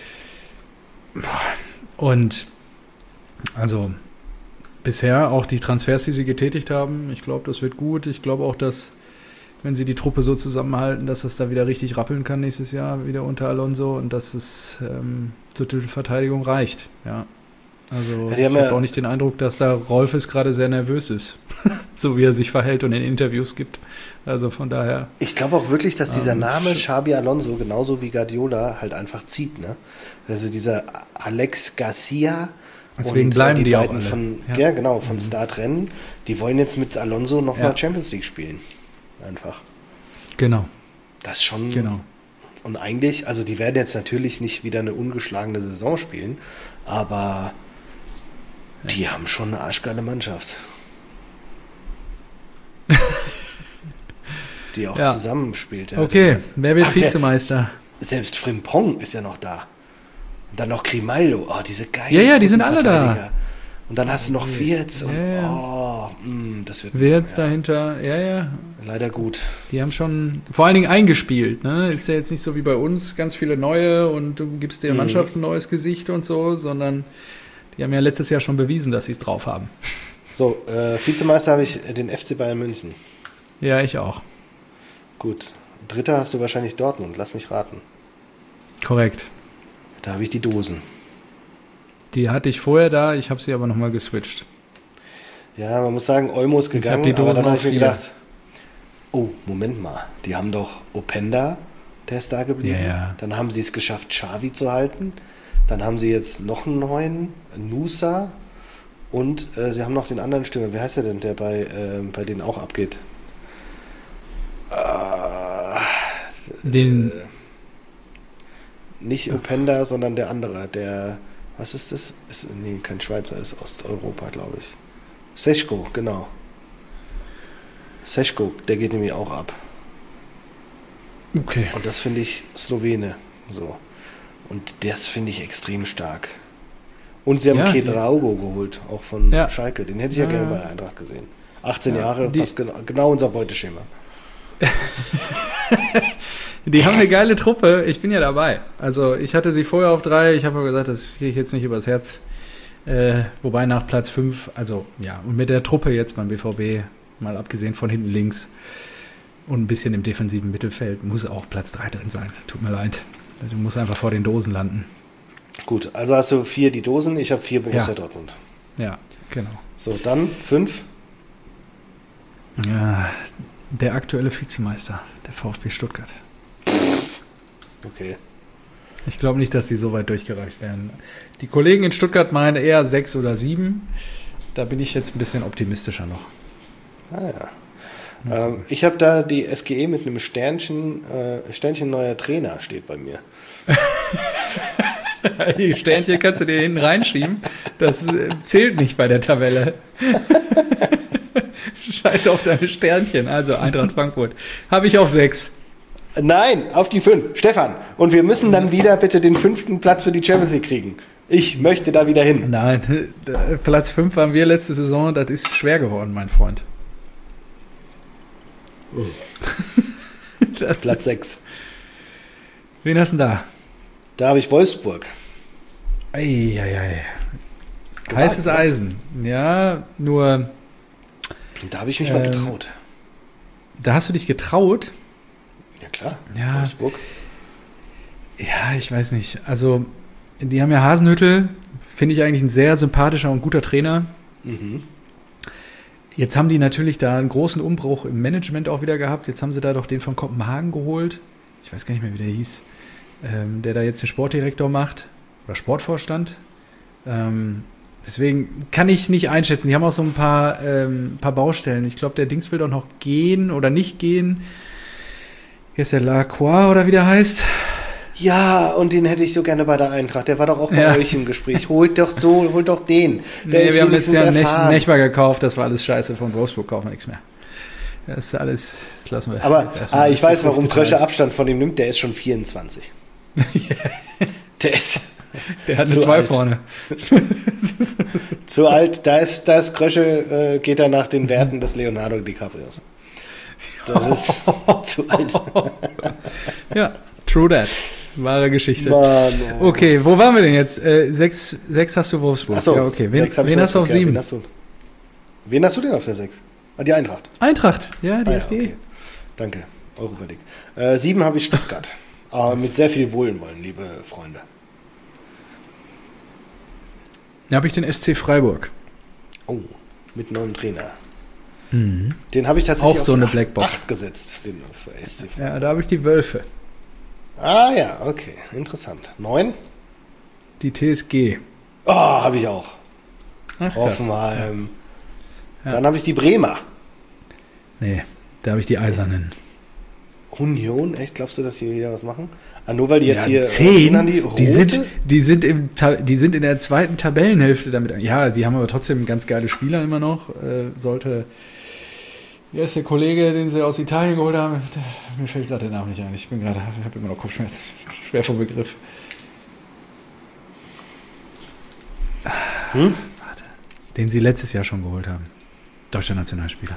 Speaker 2: und, also, bisher auch die Transfers, die sie getätigt haben, ich glaube, das wird gut. Ich glaube auch, dass, wenn sie die Truppe so zusammenhalten, dass es da wieder richtig rappeln kann nächstes Jahr, wieder unter Alonso und dass es ähm, zur Titelverteidigung reicht. Ja. Also,
Speaker 1: Ja, die
Speaker 2: ich
Speaker 1: haben
Speaker 2: habe
Speaker 1: ja-
Speaker 2: auch nicht den Eindruck, dass da Rolfes gerade sehr nervös ist. So wie er sich verhält und in Interviews gibt. Also von daher.
Speaker 1: Ich glaube auch wirklich, dass dieser
Speaker 2: Ähm,
Speaker 1: Name
Speaker 2: sch-
Speaker 1: Xabi Alonso genauso wie Guardiola halt einfach zieht. Ne? Also dieser Alex Garcia
Speaker 2: Deswegen
Speaker 1: und
Speaker 2: bleiben
Speaker 1: die,
Speaker 2: die auch
Speaker 1: beiden
Speaker 2: alle.
Speaker 1: von, ja.
Speaker 2: Ja.
Speaker 1: genau, von Startrennen, die wollen jetzt mit Alonso nochmal
Speaker 2: Ja.
Speaker 1: Champions League spielen. Einfach.
Speaker 2: Genau,
Speaker 1: Das ist schon.
Speaker 2: genau.
Speaker 1: Und eigentlich, also die werden jetzt natürlich nicht wieder eine ungeschlagene Saison spielen, aber die haben schon eine arschgeile Mannschaft. Die auch
Speaker 2: Ja.
Speaker 1: zusammenspielt. Ja.
Speaker 2: Okay, wer wird
Speaker 1: Ach, der-
Speaker 2: Vizemeister?
Speaker 1: Selbst Frimpong ist ja noch da. Und dann noch Grimaldo. Oh, diese geilen
Speaker 2: Ja, ja, die sind alle da.
Speaker 1: Außenverteidiger. Und dann hast du noch Wirtz. Und,
Speaker 2: Ja,
Speaker 1: oh, mh, das wird
Speaker 2: Wer jetzt
Speaker 1: ja,
Speaker 2: dahinter? Ja, ja.
Speaker 1: leider gut.
Speaker 2: Die haben schon vor allen Dingen eingespielt. Ne? Ist ja jetzt nicht so wie bei uns ganz viele neue und du gibst der
Speaker 1: Mhm.
Speaker 2: Mannschaft ein neues Gesicht und so, sondern die haben ja letztes Jahr schon bewiesen, dass sie es drauf haben.
Speaker 1: So, äh, Vizemeister habe ich den F C Bayern München.
Speaker 2: Ja, ich auch.
Speaker 1: Gut. Dritter hast du wahrscheinlich Dortmund. Lass mich raten.
Speaker 2: Korrekt.
Speaker 1: Da habe ich die Dosen.
Speaker 2: Die hatte ich vorher da, ich habe sie aber nochmal geswitcht.
Speaker 1: Ja, man muss sagen, Olmo ist gegangen,
Speaker 2: hab die
Speaker 1: aber
Speaker 2: Dosen
Speaker 1: dann habe
Speaker 2: auf
Speaker 1: ich mir
Speaker 2: vier.
Speaker 1: gedacht, oh, Moment mal, die haben doch Openda, der ist da geblieben.
Speaker 2: Ja, ja.
Speaker 1: Dann haben sie es geschafft, Xavi zu halten. Dann haben sie jetzt noch einen neuen, Nusa. Und äh, sie haben noch den anderen Stürmer. Wer heißt der denn, der bei, äh, bei denen auch abgeht? Äh,
Speaker 2: Den,
Speaker 1: nicht Openda, sondern der andere. Der, was ist das? Ist, nee, kein Schweizer, ist Osteuropa, glaube ich. Sechko, genau. Sechko, der geht nämlich auch ab.
Speaker 2: okay.
Speaker 1: Und das finde ich Slowene. So. Und das finde ich extrem stark. Und sie haben
Speaker 2: Ja,
Speaker 1: Kedraugo geholt, auch von
Speaker 2: Ja.
Speaker 1: Schalke. Den hätte ich ja,
Speaker 2: Ja,
Speaker 1: gerne
Speaker 2: ja.
Speaker 1: bei der Eintracht gesehen. achtzehn
Speaker 2: Ja,
Speaker 1: Jahre,
Speaker 2: die-
Speaker 1: passt genau, genau unser Beuteschema.
Speaker 2: Die haben eine geile Truppe, ich bin ja dabei. Also ich hatte sie vorher auf drei, ich habe aber gesagt, das kriege ich jetzt nicht übers Herz. Äh, wobei nach Platz fünf, also ja, und mit der Truppe jetzt beim B V B, mal abgesehen von hinten links und ein bisschen im defensiven Mittelfeld, muss auch Platz drei drin sein. Tut mir leid. Du musst einfach vor den Dosen landen.
Speaker 1: Gut, also hast du vier die Dosen, ich habe vier Borussia
Speaker 2: Ja.
Speaker 1: Dortmund.
Speaker 2: Ja, genau.
Speaker 1: So, dann fünf.
Speaker 2: Ja, der aktuelle Vizemeister, der VfB Stuttgart.
Speaker 1: Okay.
Speaker 2: Ich glaube nicht, dass die so weit durchgereicht werden. Die Kollegen in Stuttgart meinen eher sechs oder sieben. Da bin ich jetzt ein bisschen optimistischer noch.
Speaker 1: Ah ja. Ähm, ich habe da die S G E mit einem Sternchen, äh, Sternchen neuer Trainer steht bei mir.
Speaker 2: Die Sternchen kannst du dir hinten reinschieben. Das äh, zählt nicht bei der Tabelle. Scheiße auf deine Sternchen. Also Eintracht Frankfurt. Habe ich auf sechs.
Speaker 1: Nein, auf die fünf. Stefan, und wir müssen dann wieder bitte den fünften Platz für die Champions League kriegen. Ich möchte da wieder hin.
Speaker 2: Nein, Platz fünf waren wir letzte Saison. Das ist schwer geworden, mein Freund.
Speaker 1: Platz sechs.
Speaker 2: Wen hast du denn da?
Speaker 1: Da habe ich Wolfsburg.
Speaker 2: Eieiei. Heißes Eisen. Ja, nur...
Speaker 1: Und da habe ich mich ähm, mal getraut.
Speaker 2: Da hast du dich getraut?
Speaker 1: Ja, klar.
Speaker 2: Ja.
Speaker 1: Wolfsburg.
Speaker 2: Ja, ich weiß nicht. Also, die haben ja Hasenhüttl, finde ich eigentlich ein sehr sympathischer und guter Trainer.
Speaker 1: Mhm.
Speaker 2: Jetzt haben die natürlich da einen großen Umbruch im Management auch wieder gehabt. Jetzt haben sie da doch den von Kopenhagen geholt. Ich weiß gar nicht mehr, wie der hieß. Ähm, der da jetzt den Sportdirektor macht. Oder Sportvorstand. Ähm, deswegen kann ich nicht einschätzen. Die haben auch so ein paar, ähm, paar Baustellen. Ich glaube, der Dings will doch noch gehen oder nicht gehen. Hier ist der Lacroix oder wie der heißt.
Speaker 1: Ja, und den hätte ich so gerne bei der Eintracht. Der war doch auch bei ja. euch im Gespräch. Holt doch so, holt doch den. Der
Speaker 2: nee,
Speaker 1: ist
Speaker 2: wir haben letztes Jahr
Speaker 1: erfahren.
Speaker 2: Nechmer gekauft. Das war alles scheiße. Von Wolfsburg kaufen wir nichts mehr. Das ist alles, das lassen wir.
Speaker 1: Aber ah, ich weiß, warum Krösche Abstand von ihm nimmt. Der ist schon vierundzwanzig. Der ist...
Speaker 2: Der hat eine zwei vorne.
Speaker 1: Zu alt. Da ist, da ist Krösche, äh, geht er nach den Werten des Leonardo DiCaprios. Das ist zu alt.
Speaker 2: Ja, true that. Wahre Geschichte.
Speaker 1: Mann, oh.
Speaker 2: Okay, wo waren wir denn jetzt? Äh, sechs, sechs hast du Wolfsburg.
Speaker 1: Achso,
Speaker 2: ja, okay. Wen, wen hast du auf sieben?
Speaker 1: Ja, wen, hast du, wen hast du denn auf der sechs? Ah, die Eintracht.
Speaker 2: Eintracht, ja, die
Speaker 1: ah,
Speaker 2: S G.
Speaker 1: Ja, okay. Danke, Europa League. Äh, sieben habe ich Stuttgart. Aber mit sehr viel Wohlwollen, liebe Freunde.
Speaker 2: Da habe ich den S C Freiburg.
Speaker 1: Oh, mit neuem Trainer.
Speaker 2: Mhm.
Speaker 1: Den habe ich tatsächlich
Speaker 2: auch
Speaker 1: auf
Speaker 2: so eine
Speaker 1: acht,
Speaker 2: Blackbox.
Speaker 1: acht gesetzt, den für S C Freiburg.
Speaker 2: Ja, da habe ich die Wölfe.
Speaker 1: Ah ja, okay, interessant. Neun?
Speaker 2: Die T S G.
Speaker 1: Oh, habe ich auch.
Speaker 2: Ach,
Speaker 1: Hoffenheim.
Speaker 2: Ja.
Speaker 1: Dann habe ich die Bremer.
Speaker 2: Nee, da habe ich die Eisernen.
Speaker 1: Union? Echt? Glaubst du, dass die wieder was machen? Ah, nur weil die jetzt
Speaker 2: ja,
Speaker 1: hier...
Speaker 2: zehn?
Speaker 1: Die,
Speaker 2: die, sind, die, sind im, die sind in der zweiten Tabellenhälfte damit... Ja, die haben aber trotzdem ganz geile Spieler immer noch. Äh, sollte... Wie ist der Kollege, den sie aus Italien geholt haben? Der, mir fällt gerade der Name nicht ein. Ich bin gerade... Ich habe immer noch Kopfschmerzen. Schwer vom Begriff.
Speaker 1: Hm?
Speaker 2: Warte. Den sie letztes Jahr schon geholt haben. Deutscher Nationalspieler.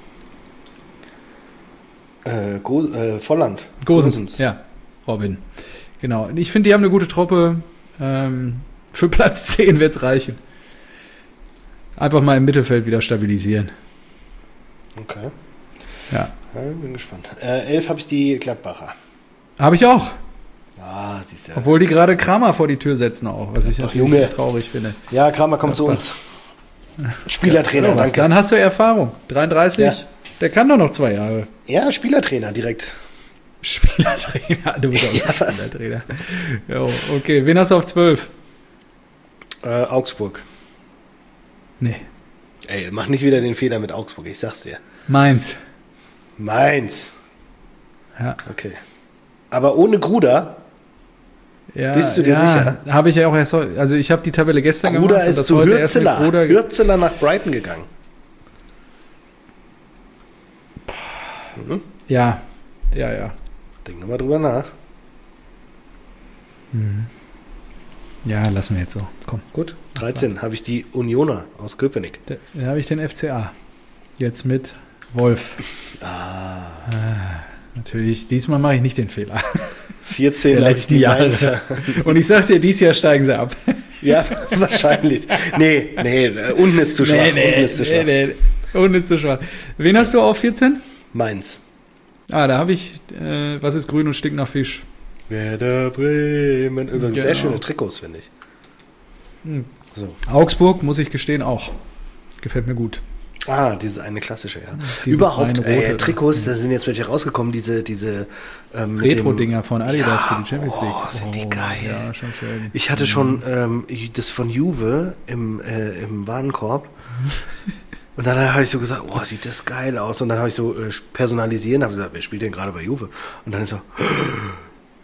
Speaker 1: Äh, Go, äh, Volland.
Speaker 2: Gosens. Gosens, ja. Robin. Genau. Ich finde, die haben eine gute Truppe. Ähm, für Platz zehn wird es reichen. Einfach mal im Mittelfeld wieder stabilisieren.
Speaker 1: Okay.
Speaker 2: Ja.
Speaker 1: ja bin gespannt. Äh, elf habe ich die Gladbacher.
Speaker 2: Habe ich auch.
Speaker 1: Ah, siehst du.
Speaker 2: Obwohl die gerade Kramer vor die Tür setzen auch, was ich
Speaker 1: Ach,
Speaker 2: natürlich
Speaker 1: Junge.
Speaker 2: traurig finde.
Speaker 1: Ja, Kramer kommt zu uns. Spielertrainer,
Speaker 2: ja,
Speaker 1: danke.
Speaker 2: Dann hast du Erfahrung. dreiunddreißig,
Speaker 1: ja.
Speaker 2: Der kann doch noch zwei Jahre.
Speaker 1: Ja, Spielertrainer direkt.
Speaker 2: Spielertrainer, du bist auch
Speaker 1: ja,
Speaker 2: Spielertrainer. Jo, okay, wen hast du auf zwölf?
Speaker 1: Äh, Augsburg.
Speaker 2: Nee.
Speaker 1: Ey, mach nicht wieder den Fehler mit Augsburg, ich sag's dir.
Speaker 2: Mainz.
Speaker 1: Mainz.
Speaker 2: Ja.
Speaker 1: Okay. Aber ohne Gruder?
Speaker 2: Ja,
Speaker 1: bist du dir
Speaker 2: ja,
Speaker 1: sicher?
Speaker 2: Habe ich ja auch erst, also ich habe die Tabelle gestern
Speaker 1: Gruder
Speaker 2: gemacht.
Speaker 1: ist
Speaker 2: und das
Speaker 1: zu
Speaker 2: heute
Speaker 1: Hürzeler.
Speaker 2: erst mit Gruder
Speaker 1: Hürzeler nach Brighton gegangen.
Speaker 2: Mhm. Ja, ja, ja.
Speaker 1: Denk nochmal drüber nach.
Speaker 2: Mhm. Ja, lassen wir jetzt so. Komm.
Speaker 1: Gut, dreizehn habe ich die Unioner aus Köpenick.
Speaker 2: Da, da habe ich den F C A. Jetzt mit Wolf.
Speaker 1: Ah.
Speaker 2: ah natürlich, diesmal mache ich nicht den Fehler.
Speaker 1: vierzehn habe ich die Mainzer.
Speaker 2: Und ich sag dir, dieses Jahr steigen sie ab.
Speaker 1: Ja, wahrscheinlich. Nee, nee, unten ist zu schwach.
Speaker 2: Nee, nee,
Speaker 1: unten ist zu schwach.
Speaker 2: Nee, nee. Unten ist zu schwach. Wen hast du auf vierzehn?
Speaker 1: Mainz.
Speaker 2: Ah, da habe ich, äh, was ist grün und stinkt nach Fisch?
Speaker 1: Werder Bremen. Übrigens
Speaker 2: genau.
Speaker 1: Sehr schöne Trikots, finde ich.
Speaker 2: Hm.
Speaker 1: So.
Speaker 2: Augsburg, muss ich gestehen, auch. Gefällt mir gut.
Speaker 1: Ah, dieses eine klassische, ja.
Speaker 2: Dieses
Speaker 1: Überhaupt, äh, Trikots, da sind jetzt welche rausgekommen, diese, diese ähm,
Speaker 2: Retro-Dinger von Adidas
Speaker 1: ja,
Speaker 2: für die Champions League.
Speaker 1: Oh, sind die
Speaker 2: oh,
Speaker 1: geil.
Speaker 2: Ja, schon schön.
Speaker 1: Ich hatte schon ähm, das von Juve im, äh, im Warenkorb. Und dann habe ich so gesagt, oh, sieht das geil aus. Und dann habe ich so äh, personalisieren, habe gesagt, wer spielt denn gerade bei Juve? Und dann ist so,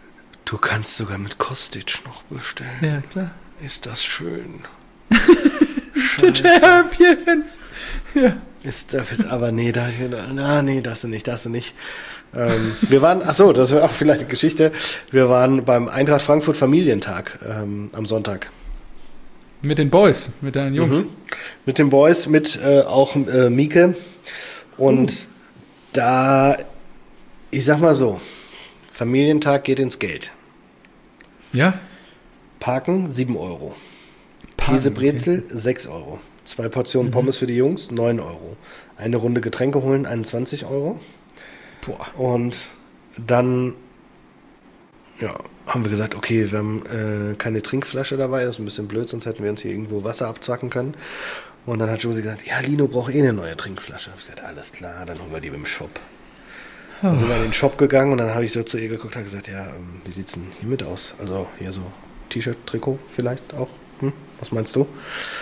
Speaker 1: Du kannst sogar mit Kostic noch bestellen.
Speaker 2: Ja, klar.
Speaker 1: Ist das schön.
Speaker 2: The Champions. Ja.
Speaker 1: Ist das, aber nee, da, na, nee, das nicht, das nicht. Ähm, wir waren, ach so, das wäre auch vielleicht eine Geschichte. Wir waren beim Eintracht Frankfurt Familientag ähm, am Sonntag.
Speaker 2: Mit den Boys, mit deinen Jungs.
Speaker 1: Mhm. Mit den Boys, mit äh, auch äh, Mieke. Und uh. da, ich sag mal so, Familientag geht ins Geld.
Speaker 2: Ja?
Speaker 1: Parken, sieben Euro.
Speaker 2: Parken,
Speaker 1: Käsebrezel,
Speaker 2: okay.
Speaker 1: sechs Euro. Zwei Portionen
Speaker 2: Mhm.
Speaker 1: Pommes für die Jungs, neun Euro. Eine Runde Getränke holen, einundzwanzig Euro.
Speaker 2: Boah.
Speaker 1: Und dann ja, haben wir gesagt, okay, wir haben äh, keine Trinkflasche dabei, das ist ein bisschen blöd, sonst hätten wir uns hier irgendwo Wasser abzwacken können. Und dann hat Josie gesagt, ja, Lino braucht eh eine neue Trinkflasche. Ich gesagt, alles klar, dann holen wir die im Shop.
Speaker 2: Oh.
Speaker 1: Dann sind wir in den Shop gegangen und dann habe ich so zu ihr geguckt und gesagt, ja, ähm, wie sieht's denn hiermit aus? Also hier so T-Shirt, Trikot vielleicht auch. Hm? Was meinst du?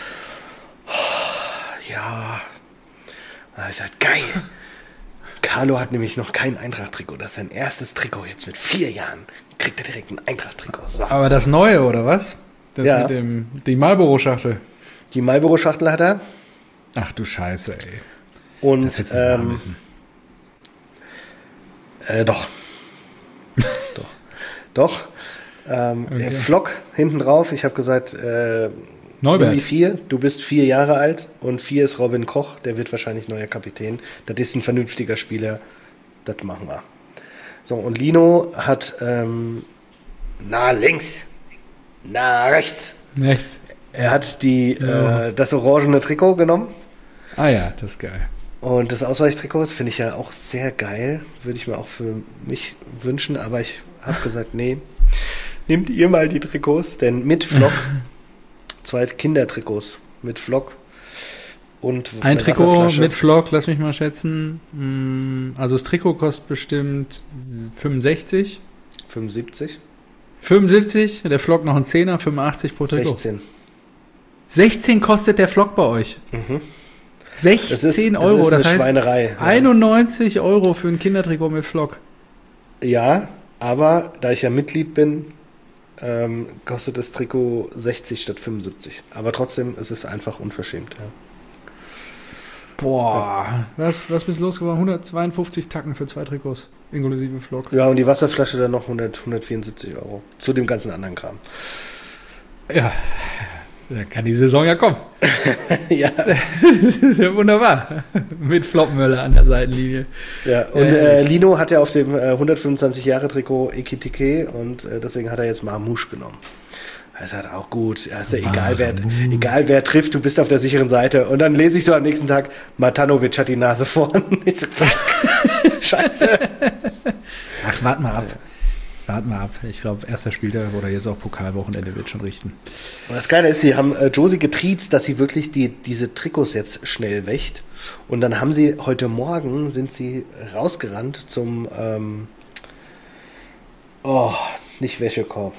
Speaker 1: Ja. Und dann habe ich gesagt, geil. Carlo hat nämlich noch kein Eintracht-Trikot. Das ist sein erstes Trikot jetzt mit vier Jahren. Kriegt er direkt ein Eintracht-Trikot. So.
Speaker 2: Aber das Neue, oder was? Das
Speaker 1: Ja.
Speaker 2: mit dem, die Marlboro-Schachtel.
Speaker 1: Die Marlboro-Schachtel hat er.
Speaker 2: Ach du Scheiße, ey.
Speaker 1: Und
Speaker 2: Das hättest du machen
Speaker 1: ähm,
Speaker 2: müssen.
Speaker 1: äh, doch. doch. Doch. Ähm,
Speaker 2: Okay.
Speaker 1: Flock hinten drauf. Ich habe gesagt, äh,
Speaker 2: Neubert.
Speaker 1: Louis vier, du bist vier Jahre alt und vier ist Robin Koch, der wird wahrscheinlich neuer Kapitän. Das ist ein vernünftiger Spieler, das machen wir. So, und Lino hat ähm, na links, na rechts.
Speaker 2: Rechts.
Speaker 1: Er hat die,
Speaker 2: Ja.
Speaker 1: äh, das orangene Trikot genommen
Speaker 2: Ah ja, das ist geil.
Speaker 1: und das Ausweichtrikot, das finde ich ja auch sehr geil, würde ich mir auch für mich wünschen, aber ich habe gesagt, nee, nehmt ihr mal die Trikots, denn mit Flock zwei Kindertrikots mit Flock und
Speaker 2: Ein
Speaker 1: eine
Speaker 2: Trikot
Speaker 1: Wasserflasche.
Speaker 2: mit Flock, lass mich mal schätzen. Mm, Also das Trikot kostet bestimmt fünfundsechzig.
Speaker 1: fünfundsiebzig.
Speaker 2: fünfundsiebzig, der Flock noch ein Zehner, fünfundachtzig pro Trikot.
Speaker 1: sechzehn.
Speaker 2: sechzehn kostet der Flock bei euch.
Speaker 1: Mhm.
Speaker 2: sechzehn
Speaker 1: Das ist,
Speaker 2: Euro,
Speaker 1: das ist
Speaker 2: das
Speaker 1: eine
Speaker 2: heißt
Speaker 1: Schweinerei. Ja.
Speaker 2: einundneunzig Euro für ein Kindertrikot mit Flock.
Speaker 1: Ja, aber da ich ja Mitglied bin, ähm, kostet das Trikot sechzig statt fünfundsiebzig. Aber trotzdem ist es einfach unverschämt. Ja.
Speaker 2: Boah, was, was bist los geworden? hundertzweiundfünfzig Tacken für zwei Trikots, inklusive Flock.
Speaker 1: Ja, und die Wasserflasche dann noch hundert, hundertvierundsiebzig Euro. Zu dem ganzen anderen Kram.
Speaker 2: Ja, da kann die Saison ja kommen.
Speaker 1: ja.
Speaker 2: Das ist ja wunderbar. Mit Floppmöller an der Seitenlinie.
Speaker 1: ja. Und
Speaker 2: Äh,
Speaker 1: äh, Lino hat ja auf dem äh, hundertfünfundzwanzig-Jahre-Trikot Ekitike und äh, deswegen hat er jetzt Marmouche genommen. Er sagt auch gut, ja, ist ja egal wer, egal wer trifft, du bist auf der sicheren Seite. Und dann lese ich so am nächsten Tag, Matanovic hat die Nase vorn. Ich so, fuck. Scheiße.
Speaker 2: Ach, warte mal ab. Warte mal ab. Ich glaube, erster Spieltag oder jetzt auch Pokalwochenende wird schon richten.
Speaker 1: Und das Geile ist, sie haben äh, Josie getriezt, dass sie wirklich die, diese Trikots jetzt schnell wächt. Und dann haben sie, heute Morgen sind sie rausgerannt zum, ähm, oh, nicht Wäschekorb.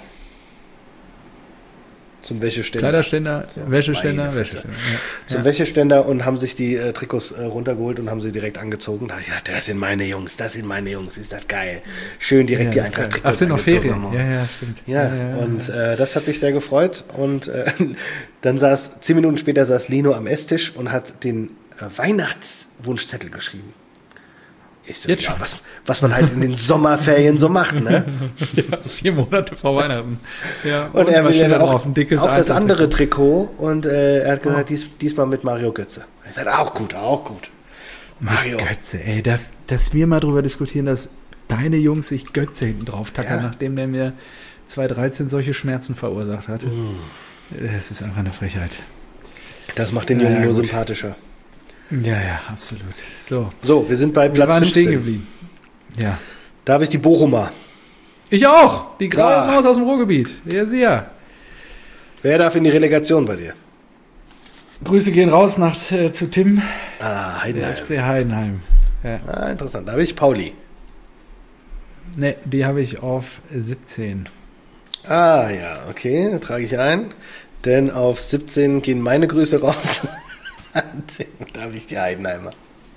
Speaker 1: Zum Wäscheständer.
Speaker 2: Kleiderständer,
Speaker 1: So,
Speaker 2: Wäscheständer,
Speaker 1: meine Fresse.
Speaker 2: Wäscheständer.
Speaker 1: Zum
Speaker 2: Ja.
Speaker 1: Wäscheständer und haben sich die äh, Trikots äh, runtergeholt und haben sie direkt angezogen. Da habe ich gedacht, das sind meine Jungs, das sind meine Jungs, ist das geil. Schön direkt
Speaker 2: Ja,
Speaker 1: die
Speaker 2: das ist geil.
Speaker 1: Eintracht-Trikots
Speaker 2: Ach, sind noch
Speaker 1: angezogen
Speaker 2: Ferien.
Speaker 1: am
Speaker 2: Ja,
Speaker 1: Morgen.
Speaker 2: ja, stimmt.
Speaker 1: Ja, und äh, das hat mich sehr gefreut. Und äh, dann saß, zehn Minuten später saß Lino am Esstisch und hat den äh, Weihnachtswunschzettel geschrieben. Ich so,
Speaker 2: Jetzt
Speaker 1: ja,
Speaker 2: schon?
Speaker 1: was, was man halt in den Sommerferien so macht, ne?
Speaker 2: Ja, vier Monate vor Weihnachten. Ja,
Speaker 1: Und, er
Speaker 2: was
Speaker 1: will
Speaker 2: steht
Speaker 1: ja
Speaker 2: da
Speaker 1: auch,
Speaker 2: drauf? Ein dickes
Speaker 1: auch das
Speaker 2: Einzel-
Speaker 1: andere Trikot und äh, er hat gesagt,
Speaker 2: Oh.
Speaker 1: dies, diesmal mit Mario Götze. Ich sagte, auch gut, auch gut. Mario.
Speaker 2: Götze, ey, dass, dass wir mal drüber diskutieren, dass deine Jungs sich Götze hinten drauf tackern,
Speaker 1: Ja.
Speaker 2: nachdem der mir zwanzig dreizehn solche Schmerzen verursacht hat.
Speaker 1: Mm.
Speaker 2: Das ist einfach eine Frechheit.
Speaker 1: Das macht den
Speaker 2: Ja,
Speaker 1: Jungen
Speaker 2: ja,
Speaker 1: nur
Speaker 2: gut.
Speaker 1: sympathischer.
Speaker 2: Ja, ja, absolut. So,
Speaker 1: So, wir sind bei
Speaker 2: wir
Speaker 1: Platz
Speaker 2: waren stehen
Speaker 1: fünfzehn.
Speaker 2: geblieben. Ja.
Speaker 1: Da habe ich die Bochumer.
Speaker 2: Ich auch! Die graue
Speaker 1: Ah.
Speaker 2: Maus aus dem Ruhrgebiet. Ja, sie ja.
Speaker 1: Wer darf in die Relegation bei dir?
Speaker 2: Grüße gehen raus nach, äh, zu Tim,
Speaker 1: Ah,
Speaker 2: der
Speaker 1: Heidenheim.
Speaker 2: F C Heidenheim. Ja.
Speaker 1: Ah, interessant. Da habe ich Pauli.
Speaker 2: Ne, die habe ich auf siebzehn.
Speaker 1: Ah, ja, okay, das trage ich ein. Denn auf siebzehn gehen meine Grüße raus. Da habe ich die Heidenheimer.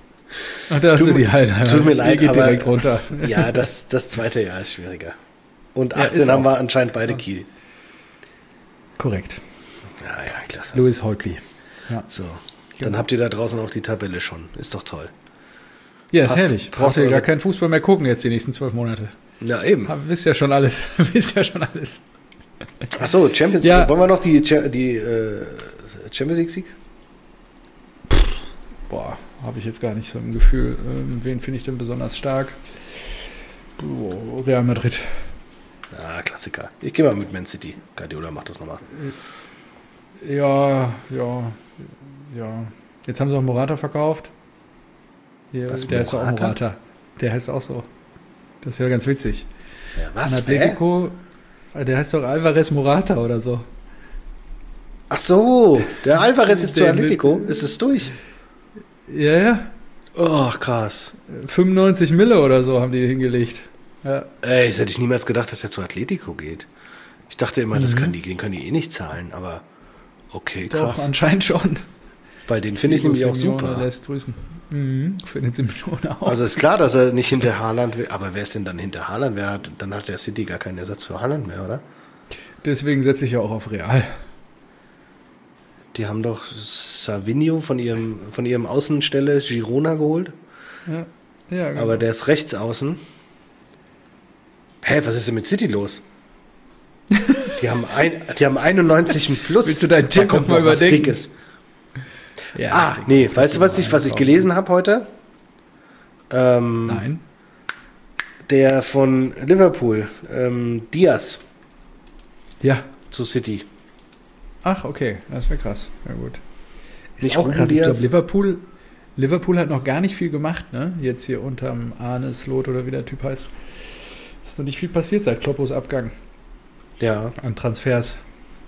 Speaker 2: Und da hast
Speaker 1: Tut
Speaker 2: du die
Speaker 1: mir-
Speaker 2: Heidenheimer.
Speaker 1: tut mir
Speaker 2: Die
Speaker 1: leid,
Speaker 2: geht
Speaker 1: aber-
Speaker 2: direkt runter.
Speaker 1: Ja, das, das zweite Jahr ist schwieriger. Und
Speaker 2: Ja,
Speaker 1: achtzehn
Speaker 2: ist
Speaker 1: haben
Speaker 2: auch.
Speaker 1: wir anscheinend beide
Speaker 2: So.
Speaker 1: Kiel.
Speaker 2: Korrekt.
Speaker 1: Ja, ja, klasse.
Speaker 2: Louis Holtby. Ja.
Speaker 1: So, dann habt ihr da draußen auch die Tabelle schon. Ist doch toll.
Speaker 2: Ja, ist
Speaker 1: Passt-
Speaker 2: herrlich.
Speaker 1: passt
Speaker 2: Brauchst du ja
Speaker 1: eure-
Speaker 2: gar keinen Fußball mehr gucken jetzt die nächsten zwölf Monate.
Speaker 1: Ja, eben.
Speaker 2: Hab- Wisst ja schon alles. Wisst ja schon alles.
Speaker 1: Achso, Champions
Speaker 2: Ja.
Speaker 1: League. Wollen wir noch die, Cha- die äh, Champions League Sieg?
Speaker 2: Boah, habe ich jetzt gar nicht so im Gefühl. Ähm, wen finde ich denn besonders stark? Boah, Real Madrid.
Speaker 1: Ja, Klassiker. Ich gehe mal mit Man City. Guardiola macht das nochmal.
Speaker 2: Ja, ja, ja. Jetzt haben sie auch Morata verkauft. Hier,
Speaker 1: Was,
Speaker 2: der heißt auch
Speaker 1: Morata?
Speaker 2: Morata. Der heißt auch so. Das ist ja ganz witzig.
Speaker 1: Ja,
Speaker 2: An
Speaker 1: was? Wer?
Speaker 2: Atletico, der heißt doch Alvarez Morata oder so.
Speaker 1: Ach so, der Alvarez ist zu
Speaker 2: Der-
Speaker 1: Atletico. Ist es durch?
Speaker 2: Ja, ja.
Speaker 1: Oh, krass.
Speaker 2: fünfundneunzig Mille oder so haben die hingelegt. Ja.
Speaker 1: Ey, das hätte ich niemals gedacht, dass er zu Atletico geht. Ich dachte immer, das
Speaker 2: Mhm.
Speaker 1: können die, den können die eh nicht zahlen, aber okay,
Speaker 2: Doch,
Speaker 1: krass.
Speaker 2: anscheinend schon.
Speaker 1: Weil den finde ich nämlich auch
Speaker 2: Simeone
Speaker 1: super.
Speaker 2: lässt grüßen. Mhm. Findet Simeone auch.
Speaker 1: Also ist klar, dass er nicht hinter Haaland will, aber wer ist denn dann hinter Haaland? Wer hat, dann hat der City gar keinen Ersatz für Haaland mehr, oder?
Speaker 2: Deswegen setze ich ja auch auf Real.
Speaker 1: Die haben doch Savinho von ihrem, von ihrem Außenstelle Girona geholt,
Speaker 2: Ja, ja genau.
Speaker 1: aber der ist rechts außen. Hä, was ist denn mit City los? Die haben, ein, die haben einundneunzig plus.
Speaker 2: Willst du deinen Tipp
Speaker 1: Da kommt
Speaker 2: noch mal
Speaker 1: noch was
Speaker 2: überdenken?
Speaker 1: Dickes.
Speaker 2: ja,
Speaker 1: Ah,
Speaker 2: ich
Speaker 1: nee,
Speaker 2: denke,
Speaker 1: weißt du, was ich, was ich gelesen habe heute? Ähm,
Speaker 2: Nein.
Speaker 1: Der von Liverpool, ähm, Diaz
Speaker 2: Ja.
Speaker 1: zu City.
Speaker 2: Ach, okay. Das wäre krass. Ja, gut. Ist
Speaker 1: Nicht
Speaker 2: auch
Speaker 1: Ruben
Speaker 2: krass. Ich
Speaker 1: Diaz?
Speaker 2: glaube, Liverpool, Liverpool hat noch gar nicht viel gemacht, ne? Jetzt hier unterm Arne Slot oder wie der Typ heißt. Ist noch nicht viel passiert seit Kloppos Abgang
Speaker 1: Ja.
Speaker 2: an Transfers.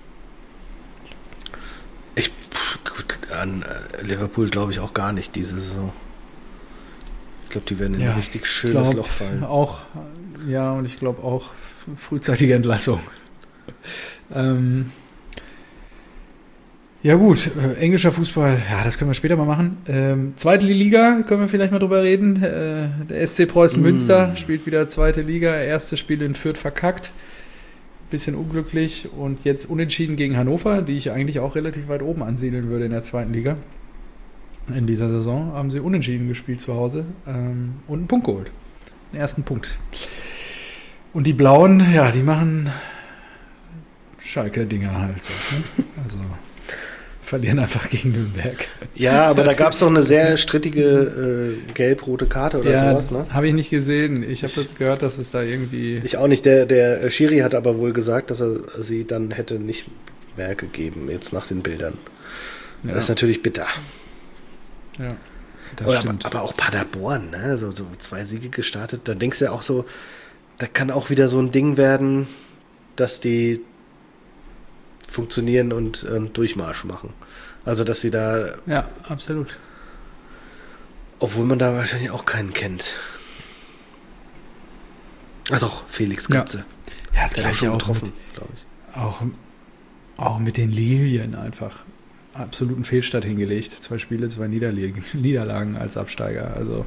Speaker 1: Ich, pff, gut, an äh, Liverpool glaube ich auch gar nicht diese Saison. Ich glaube, die werden in
Speaker 2: Ja,
Speaker 1: ein richtig
Speaker 2: Ich
Speaker 1: schönes
Speaker 2: glaub,
Speaker 1: Loch fallen.
Speaker 2: Auch, ja, und ich glaube auch frühzeitige Entlassung. ähm, ja gut, äh, englischer Fußball, ja, das können wir später mal machen. Ähm, zweite Liga, können wir vielleicht mal drüber reden. Äh, der S C Preußen
Speaker 1: Mm.
Speaker 2: Münster spielt wieder zweite Liga. Erstes Spiel in Fürth verkackt. Bisschen unglücklich und jetzt unentschieden gegen Hannover, die ich eigentlich auch relativ weit oben ansiedeln würde in der zweiten Liga. In dieser Saison haben sie unentschieden gespielt zu Hause ähm, und einen Punkt geholt. Den ersten Punkt. Und die Blauen, ja, die machen Schalke-Dinger halt so. Ne? Also verlieren einfach gegen Nürnberg.
Speaker 1: Ja, aber da gab es doch eine sehr strittige äh, gelb-rote Karte oder
Speaker 2: Ja,
Speaker 1: sowas, ne?
Speaker 2: habe ich nicht gesehen. Ich habe gehört, dass es da irgendwie...
Speaker 1: Ich auch nicht. Der, der äh, Schiri hat aber wohl gesagt, dass er sie dann hätte nicht mehr gegeben, jetzt nach den Bildern.
Speaker 2: Ja,
Speaker 1: Das ist natürlich bitter.
Speaker 2: ja, das
Speaker 1: Oder aber,
Speaker 2: stimmt.
Speaker 1: aber auch Paderborn, ne? So, so zwei Siege gestartet. Da denkst du ja auch so, da kann auch wieder so ein Ding werden, dass die funktionieren und äh, Durchmarsch machen. Also, dass sie da,
Speaker 2: Ja, absolut.
Speaker 1: obwohl man da wahrscheinlich auch keinen kennt. Also auch Felix
Speaker 2: Ja.
Speaker 1: Götze.
Speaker 2: Ja, das
Speaker 1: Der hat
Speaker 2: gleiche
Speaker 1: schon
Speaker 2: auch
Speaker 1: getroffen, glaube ich.
Speaker 2: mit, auch, auch mit den Lilien einfach. Absoluten Fehlstart hingelegt. Zwei Spiele, zwei Niederlagen, Niederlagen als Absteiger. Also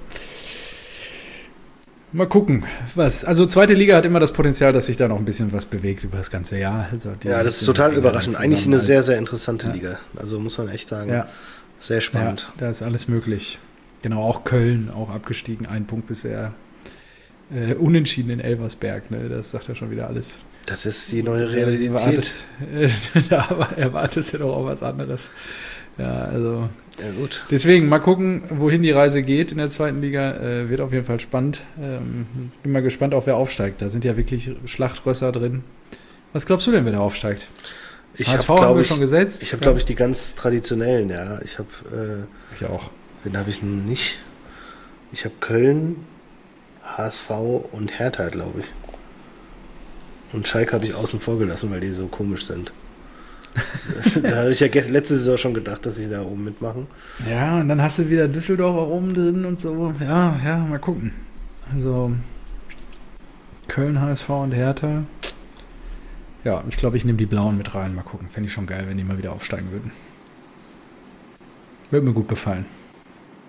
Speaker 2: mal gucken. Was. Also zweite Liga hat immer das Potenzial, dass sich da noch ein bisschen was bewegt über das ganze Jahr. Also die
Speaker 1: Ja, das ist
Speaker 2: sind
Speaker 1: total
Speaker 2: enger
Speaker 1: überraschend.
Speaker 2: zusammen
Speaker 1: Eigentlich eine
Speaker 2: als-
Speaker 1: sehr, sehr interessante
Speaker 2: Ja.
Speaker 1: Liga. Also muss man echt sagen.
Speaker 2: Ja,
Speaker 1: Sehr spannend.
Speaker 2: ja, da ist alles möglich. Genau, auch Köln, auch abgestiegen. Ein Punkt bisher. Äh, unentschieden in Elversberg. Ne? Das sagt ja schon wieder alles.
Speaker 1: Das ist die neue
Speaker 2: Erwartet,
Speaker 1: Realität.
Speaker 2: äh, da erwartet ja doch auch was anderes. Ja, also
Speaker 1: Ja, gut.
Speaker 2: deswegen mal gucken, wohin die Reise geht in der zweiten Liga. Äh, wird auf jeden Fall spannend. Ähm, bin mal gespannt, auf wer aufsteigt. Da sind ja wirklich Schlachtrösser drin. Was glaubst du denn, wer da aufsteigt?
Speaker 1: Ich
Speaker 2: H S V
Speaker 1: habe,
Speaker 2: haben
Speaker 1: glaube
Speaker 2: wir
Speaker 1: ich,
Speaker 2: schon gesetzt.
Speaker 1: ich habe, glaube ich, die ganz traditionellen, ja. Ich habe, äh,
Speaker 2: ich auch.
Speaker 1: wen habe ich denn nicht? Ich habe Köln, H S V und Hertha, glaube ich. Und Schalke habe ich außen vor gelassen, weil die so komisch sind. Da habe ich ja gest- letzte Saison schon gedacht, dass sie da oben mitmachen.
Speaker 2: Ja, und dann hast du wieder Düsseldorf auch oben drin und so. Ja, ja, mal gucken. Also Köln, H S V und Hertha. Ja, ich glaube, ich nehme die Blauen mit rein. Mal gucken. Fände ich schon geil, wenn die mal wieder aufsteigen würden. Würde mir gut gefallen.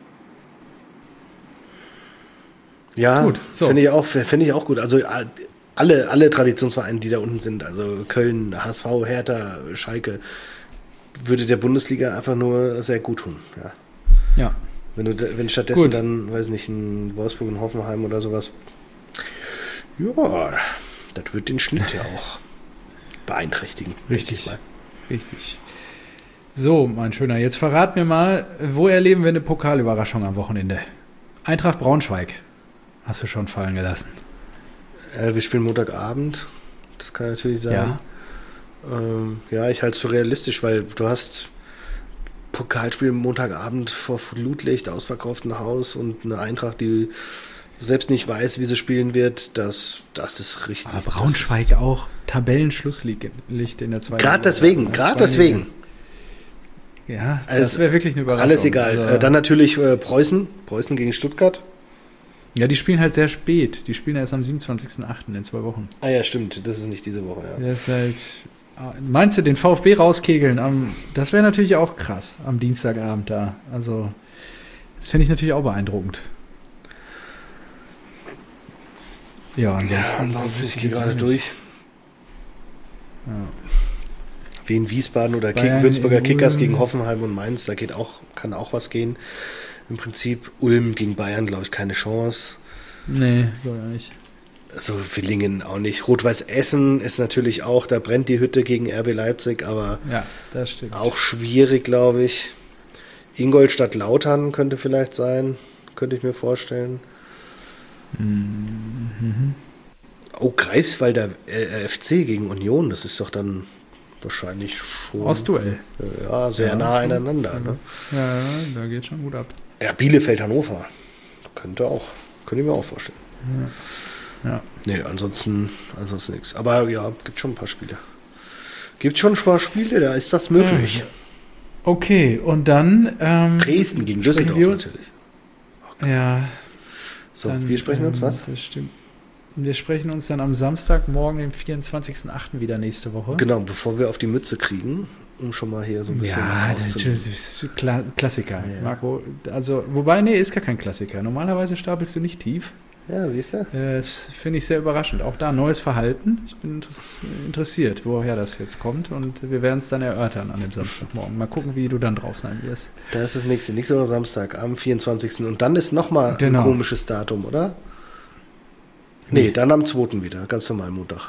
Speaker 1: Ja,
Speaker 2: Gut, so.
Speaker 1: finde ich auch, finde ich auch gut. Also äh, alle, alle Traditionsvereine, die da unten sind, also Köln, H S V, Hertha, Schalke, würde der Bundesliga einfach nur sehr gut tun. Ja.
Speaker 2: Ja.
Speaker 1: Wenn du, wenn stattdessen
Speaker 2: Gut.
Speaker 1: dann, weiß nicht, in Wolfsburg und Hoffenheim oder sowas, ja, das wird den Schnitt ja auch beeinträchtigen.
Speaker 2: Richtig.
Speaker 1: Mal.
Speaker 2: Richtig. So, mein Schöner, jetzt verrat mir mal, wo erleben wir eine Pokalüberraschung am Wochenende? Eintracht Braunschweig. Hast du schon fallen gelassen.
Speaker 1: Äh, wir spielen Montagabend. Das kann natürlich sein.
Speaker 2: Ja.
Speaker 1: Ähm, ja, ich halte es für realistisch, weil du hast Pokalspiel Montagabend vor Flutlicht, ausverkauftem Haus und eine Eintracht, die selbst nicht weiß, wie sie spielen wird. Das, das ist richtig.
Speaker 2: Aber Braunschweig
Speaker 1: ist,
Speaker 2: auch Tabellenschlusslicht in der zweiten
Speaker 1: Gerade deswegen, gerade deswegen.
Speaker 2: Ja, das
Speaker 1: Also,
Speaker 2: wäre wirklich eine Überraschung.
Speaker 1: Alles egal.
Speaker 2: Also,
Speaker 1: äh, dann natürlich äh, Preußen. Preußen gegen Stuttgart.
Speaker 2: ja, die spielen halt sehr spät. Die spielen erst am siebenundzwanzigsten achten in zwei Wochen.
Speaker 1: Ah ja, stimmt. Das ist nicht diese Woche, ja.
Speaker 2: Das ist halt. Meinst du, den VfB rauskegeln? Am, das wäre natürlich auch krass am Dienstagabend da. Also, das finde ich natürlich auch beeindruckend. Ja, ansonsten.
Speaker 1: Ja, ansonsten ich gehe
Speaker 2: geht's
Speaker 1: gerade
Speaker 2: nicht.
Speaker 1: durch.
Speaker 2: Ja.
Speaker 1: Wie in Wiesbaden oder Kick,
Speaker 2: Bayern
Speaker 1: Würzburger
Speaker 2: in
Speaker 1: Kickers
Speaker 2: Ulm.
Speaker 1: gegen Hoffenheim und Mainz, da geht auch, kann auch was gehen. Im Prinzip Ulm gegen Bayern, glaube ich, keine Chance.
Speaker 2: Nee, glaube ich nicht.
Speaker 1: So Villingen auch nicht. Rot-Weiß Essen ist natürlich auch, da brennt die Hütte gegen R B Leipzig, aber
Speaker 2: Ja, das stimmt.
Speaker 1: auch schwierig, glaube ich. Ingolstadt Lautern könnte vielleicht sein, könnte ich mir vorstellen.
Speaker 2: Mhm.
Speaker 1: Oh, Greifswalder äh, F C gegen Union, das ist doch dann wahrscheinlich schon
Speaker 2: Ostduell.
Speaker 1: äh, ja, sehr
Speaker 2: Ja,
Speaker 1: nah
Speaker 2: schon.
Speaker 1: aneinander. Ne?
Speaker 2: Ja, da geht schon gut ab.
Speaker 1: Ja, Bielefeld Hannover könnte auch, könnte ich mir auch vorstellen.
Speaker 2: Ja.
Speaker 1: Nee, ansonsten, ansonsten nichts. Aber ja, gibt schon ein paar Spiele. Gibt schon ein paar Spiele, da ist das möglich.
Speaker 2: Okay, und dann. Ähm,
Speaker 1: Dresden gegen
Speaker 2: sprechen
Speaker 1: Düsseldorf
Speaker 2: wir uns-
Speaker 1: natürlich.
Speaker 2: Ja.
Speaker 1: So,
Speaker 2: dann,
Speaker 1: wir sprechen uns
Speaker 2: ähm,
Speaker 1: was?
Speaker 2: Das stimmt. Wir sprechen uns dann am Samstagmorgen, den vierundzwanzigsten achten wieder nächste Woche.
Speaker 1: Genau, bevor wir auf die Mütze kriegen, um schon mal hier so ein bisschen
Speaker 2: Ja,
Speaker 1: was
Speaker 2: das ist,
Speaker 1: rauszunehmen.
Speaker 2: das ist Kla Klassiker.
Speaker 1: Ja.
Speaker 2: Marco, also, wobei, nee, ist gar kein Klassiker. Normalerweise stapelst du nicht tief.
Speaker 1: Ja, siehst du?
Speaker 2: Äh, Das finde ich sehr überraschend. Auch da neues Verhalten. Ich bin interess interessiert, woher das jetzt kommt. Und wir werden es dann erörtern an dem Samstagmorgen. Mal gucken, wie du dann drauf sein wirst.
Speaker 1: Da ist das nächste, nächste Woche Samstag am vierundzwanzigsten Und dann ist nochmal
Speaker 2: Genau.
Speaker 1: ein komisches Datum, oder? Nee, dann am zweiten wieder, ganz normal Montag.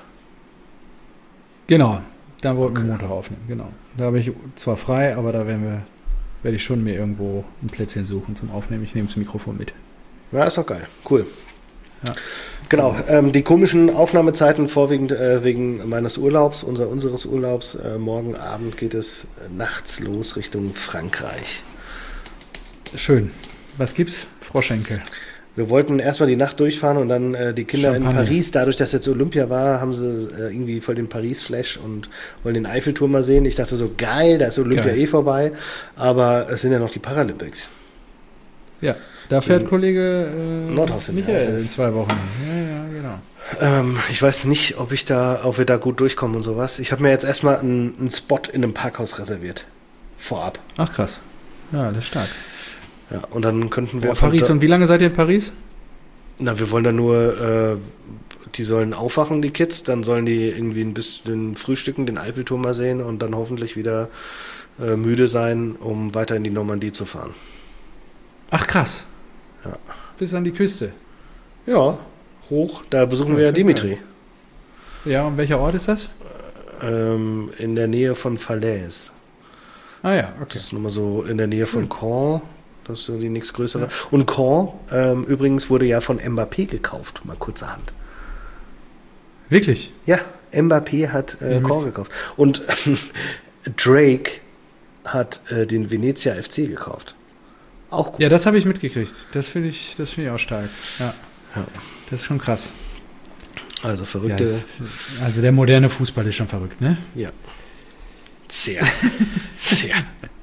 Speaker 2: Genau, da wollten
Speaker 1: Okay.
Speaker 2: wir Montag aufnehmen. Genau. Da habe ich zwar frei, aber da werden wir, werde ich schon mir irgendwo ein Plätzchen suchen zum Aufnehmen. Ich nehme das Mikrofon mit.
Speaker 1: Ja, ist doch geil. Cool.
Speaker 2: Ja.
Speaker 1: Genau, ähm, die komischen Aufnahmezeiten vorwiegend äh, wegen meines Urlaubs, unser, unseres Urlaubs. Äh, morgen Abend geht es äh, nachts los Richtung Frankreich.
Speaker 2: Schön. Was gibt's? Froschenkel.
Speaker 1: Wir wollten erstmal die Nacht durchfahren und dann äh, die Kinder
Speaker 2: Champagner.
Speaker 1: in Paris, dadurch, dass jetzt Olympia war, haben sie äh, irgendwie voll den Paris-Flash und wollen den Eiffelturm mal sehen. Ich dachte so, geil, da ist Olympia
Speaker 2: Geil.
Speaker 1: eh vorbei, aber es sind ja noch die Paralympics.
Speaker 2: Ja, da fährt Kollege äh,
Speaker 1: Nordhaus in
Speaker 2: Michael
Speaker 1: der
Speaker 2: in zwei Wochen. Ja, ja, genau.
Speaker 1: Ähm, ich weiß nicht, ob ich da, ob wir da gut durchkommen und sowas. Ich habe mir jetzt erstmal einen, einen Spot in einem Parkhaus reserviert. Vorab.
Speaker 2: Ach krass. Ja, das ist stark.
Speaker 1: Ja, und dann könnten wir
Speaker 2: Boah,
Speaker 1: von
Speaker 2: Paris,
Speaker 1: da-
Speaker 2: und wie lange seid ihr in Paris?
Speaker 1: Na, wir wollen da nur, äh, die sollen aufwachen, die Kids, dann sollen die irgendwie ein bisschen frühstücken, den Eiffelturm mal sehen und dann hoffentlich wieder äh, müde sein, um weiter in die Normandie zu fahren.
Speaker 2: Ach krass.
Speaker 1: Ja.
Speaker 2: Bis an die Küste.
Speaker 1: Ja, hoch, da besuchen
Speaker 2: Ja,
Speaker 1: wir ja
Speaker 2: schön
Speaker 1: Dimitri.
Speaker 2: Ja, und welcher Ort ist das?
Speaker 1: Ähm, in der Nähe von Falaise.
Speaker 2: Ah ja, okay.
Speaker 1: Das ist nochmal so in der Nähe von
Speaker 2: Cool.
Speaker 1: Caen. Das ist so die nächstgrößere. Und Caen, ähm, übrigens, wurde ja von Mbappé gekauft, mal kurzerhand.
Speaker 2: Wirklich?
Speaker 1: Ja, Mbappé hat äh,
Speaker 2: Ja, mit-
Speaker 1: Caen gekauft. Und Drake hat äh, den Venezia F C gekauft. Auch gut.
Speaker 2: Ja, das habe ich mitgekriegt. Das finde ich, das finde ich auch stark. Ja.
Speaker 1: Ja.
Speaker 2: Das ist schon krass.
Speaker 1: Also
Speaker 2: Ja,
Speaker 1: verrückte.
Speaker 2: das, also der moderne Fußball ist schon verrückt, ne?
Speaker 1: Ja. Sehr. Sehr.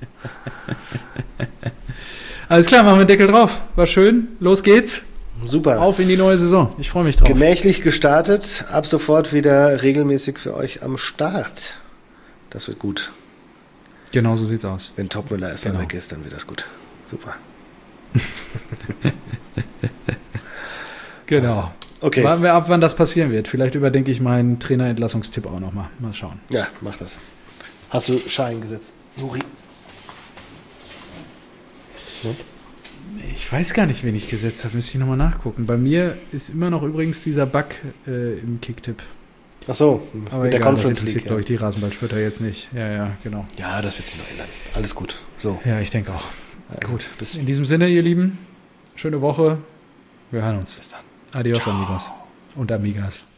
Speaker 2: Alles klar, machen wir den Deckel drauf. War schön. Los geht's.
Speaker 1: Super.
Speaker 2: Auf in die neue Saison. Ich freue mich drauf.
Speaker 1: Gemächlich gestartet. Ab sofort wieder regelmäßig für euch am Start. Das wird gut.
Speaker 2: Genau so sieht's aus.
Speaker 1: Wenn Topmüller erstmal
Speaker 2: Genau.
Speaker 1: weg ist, dann wird das gut. Super.
Speaker 2: Genau.
Speaker 1: Okay.
Speaker 2: Warten wir ab, wann das passieren wird. Vielleicht überdenke ich meinen Trainerentlassungstipp auch nochmal. Mal schauen.
Speaker 1: Ja, mach das. Hast du Schein gesetzt? Nuri. Hm?
Speaker 2: Ich weiß gar nicht, wen ich gesetzt habe. Müsste ich nochmal nachgucken. Bei mir ist immer noch übrigens dieser Bug äh, im Kicktipp.
Speaker 1: Ach so,
Speaker 2: Aber
Speaker 1: mit
Speaker 2: egal,
Speaker 1: der Conference
Speaker 2: das interessiert,
Speaker 1: League.
Speaker 2: glaube ich, die Rasenballspötter jetzt nicht. Ja, ja, genau.
Speaker 1: Ja, das wird sich noch ändern. Alles gut. So.
Speaker 2: Ja, ich denke auch.
Speaker 1: Also,
Speaker 2: Gut.
Speaker 1: bis,
Speaker 2: In diesem Sinne, ihr Lieben, schöne Woche. Wir hören uns.
Speaker 1: bis dann.
Speaker 2: Adios,
Speaker 1: Ciao.
Speaker 2: amigos und amigas.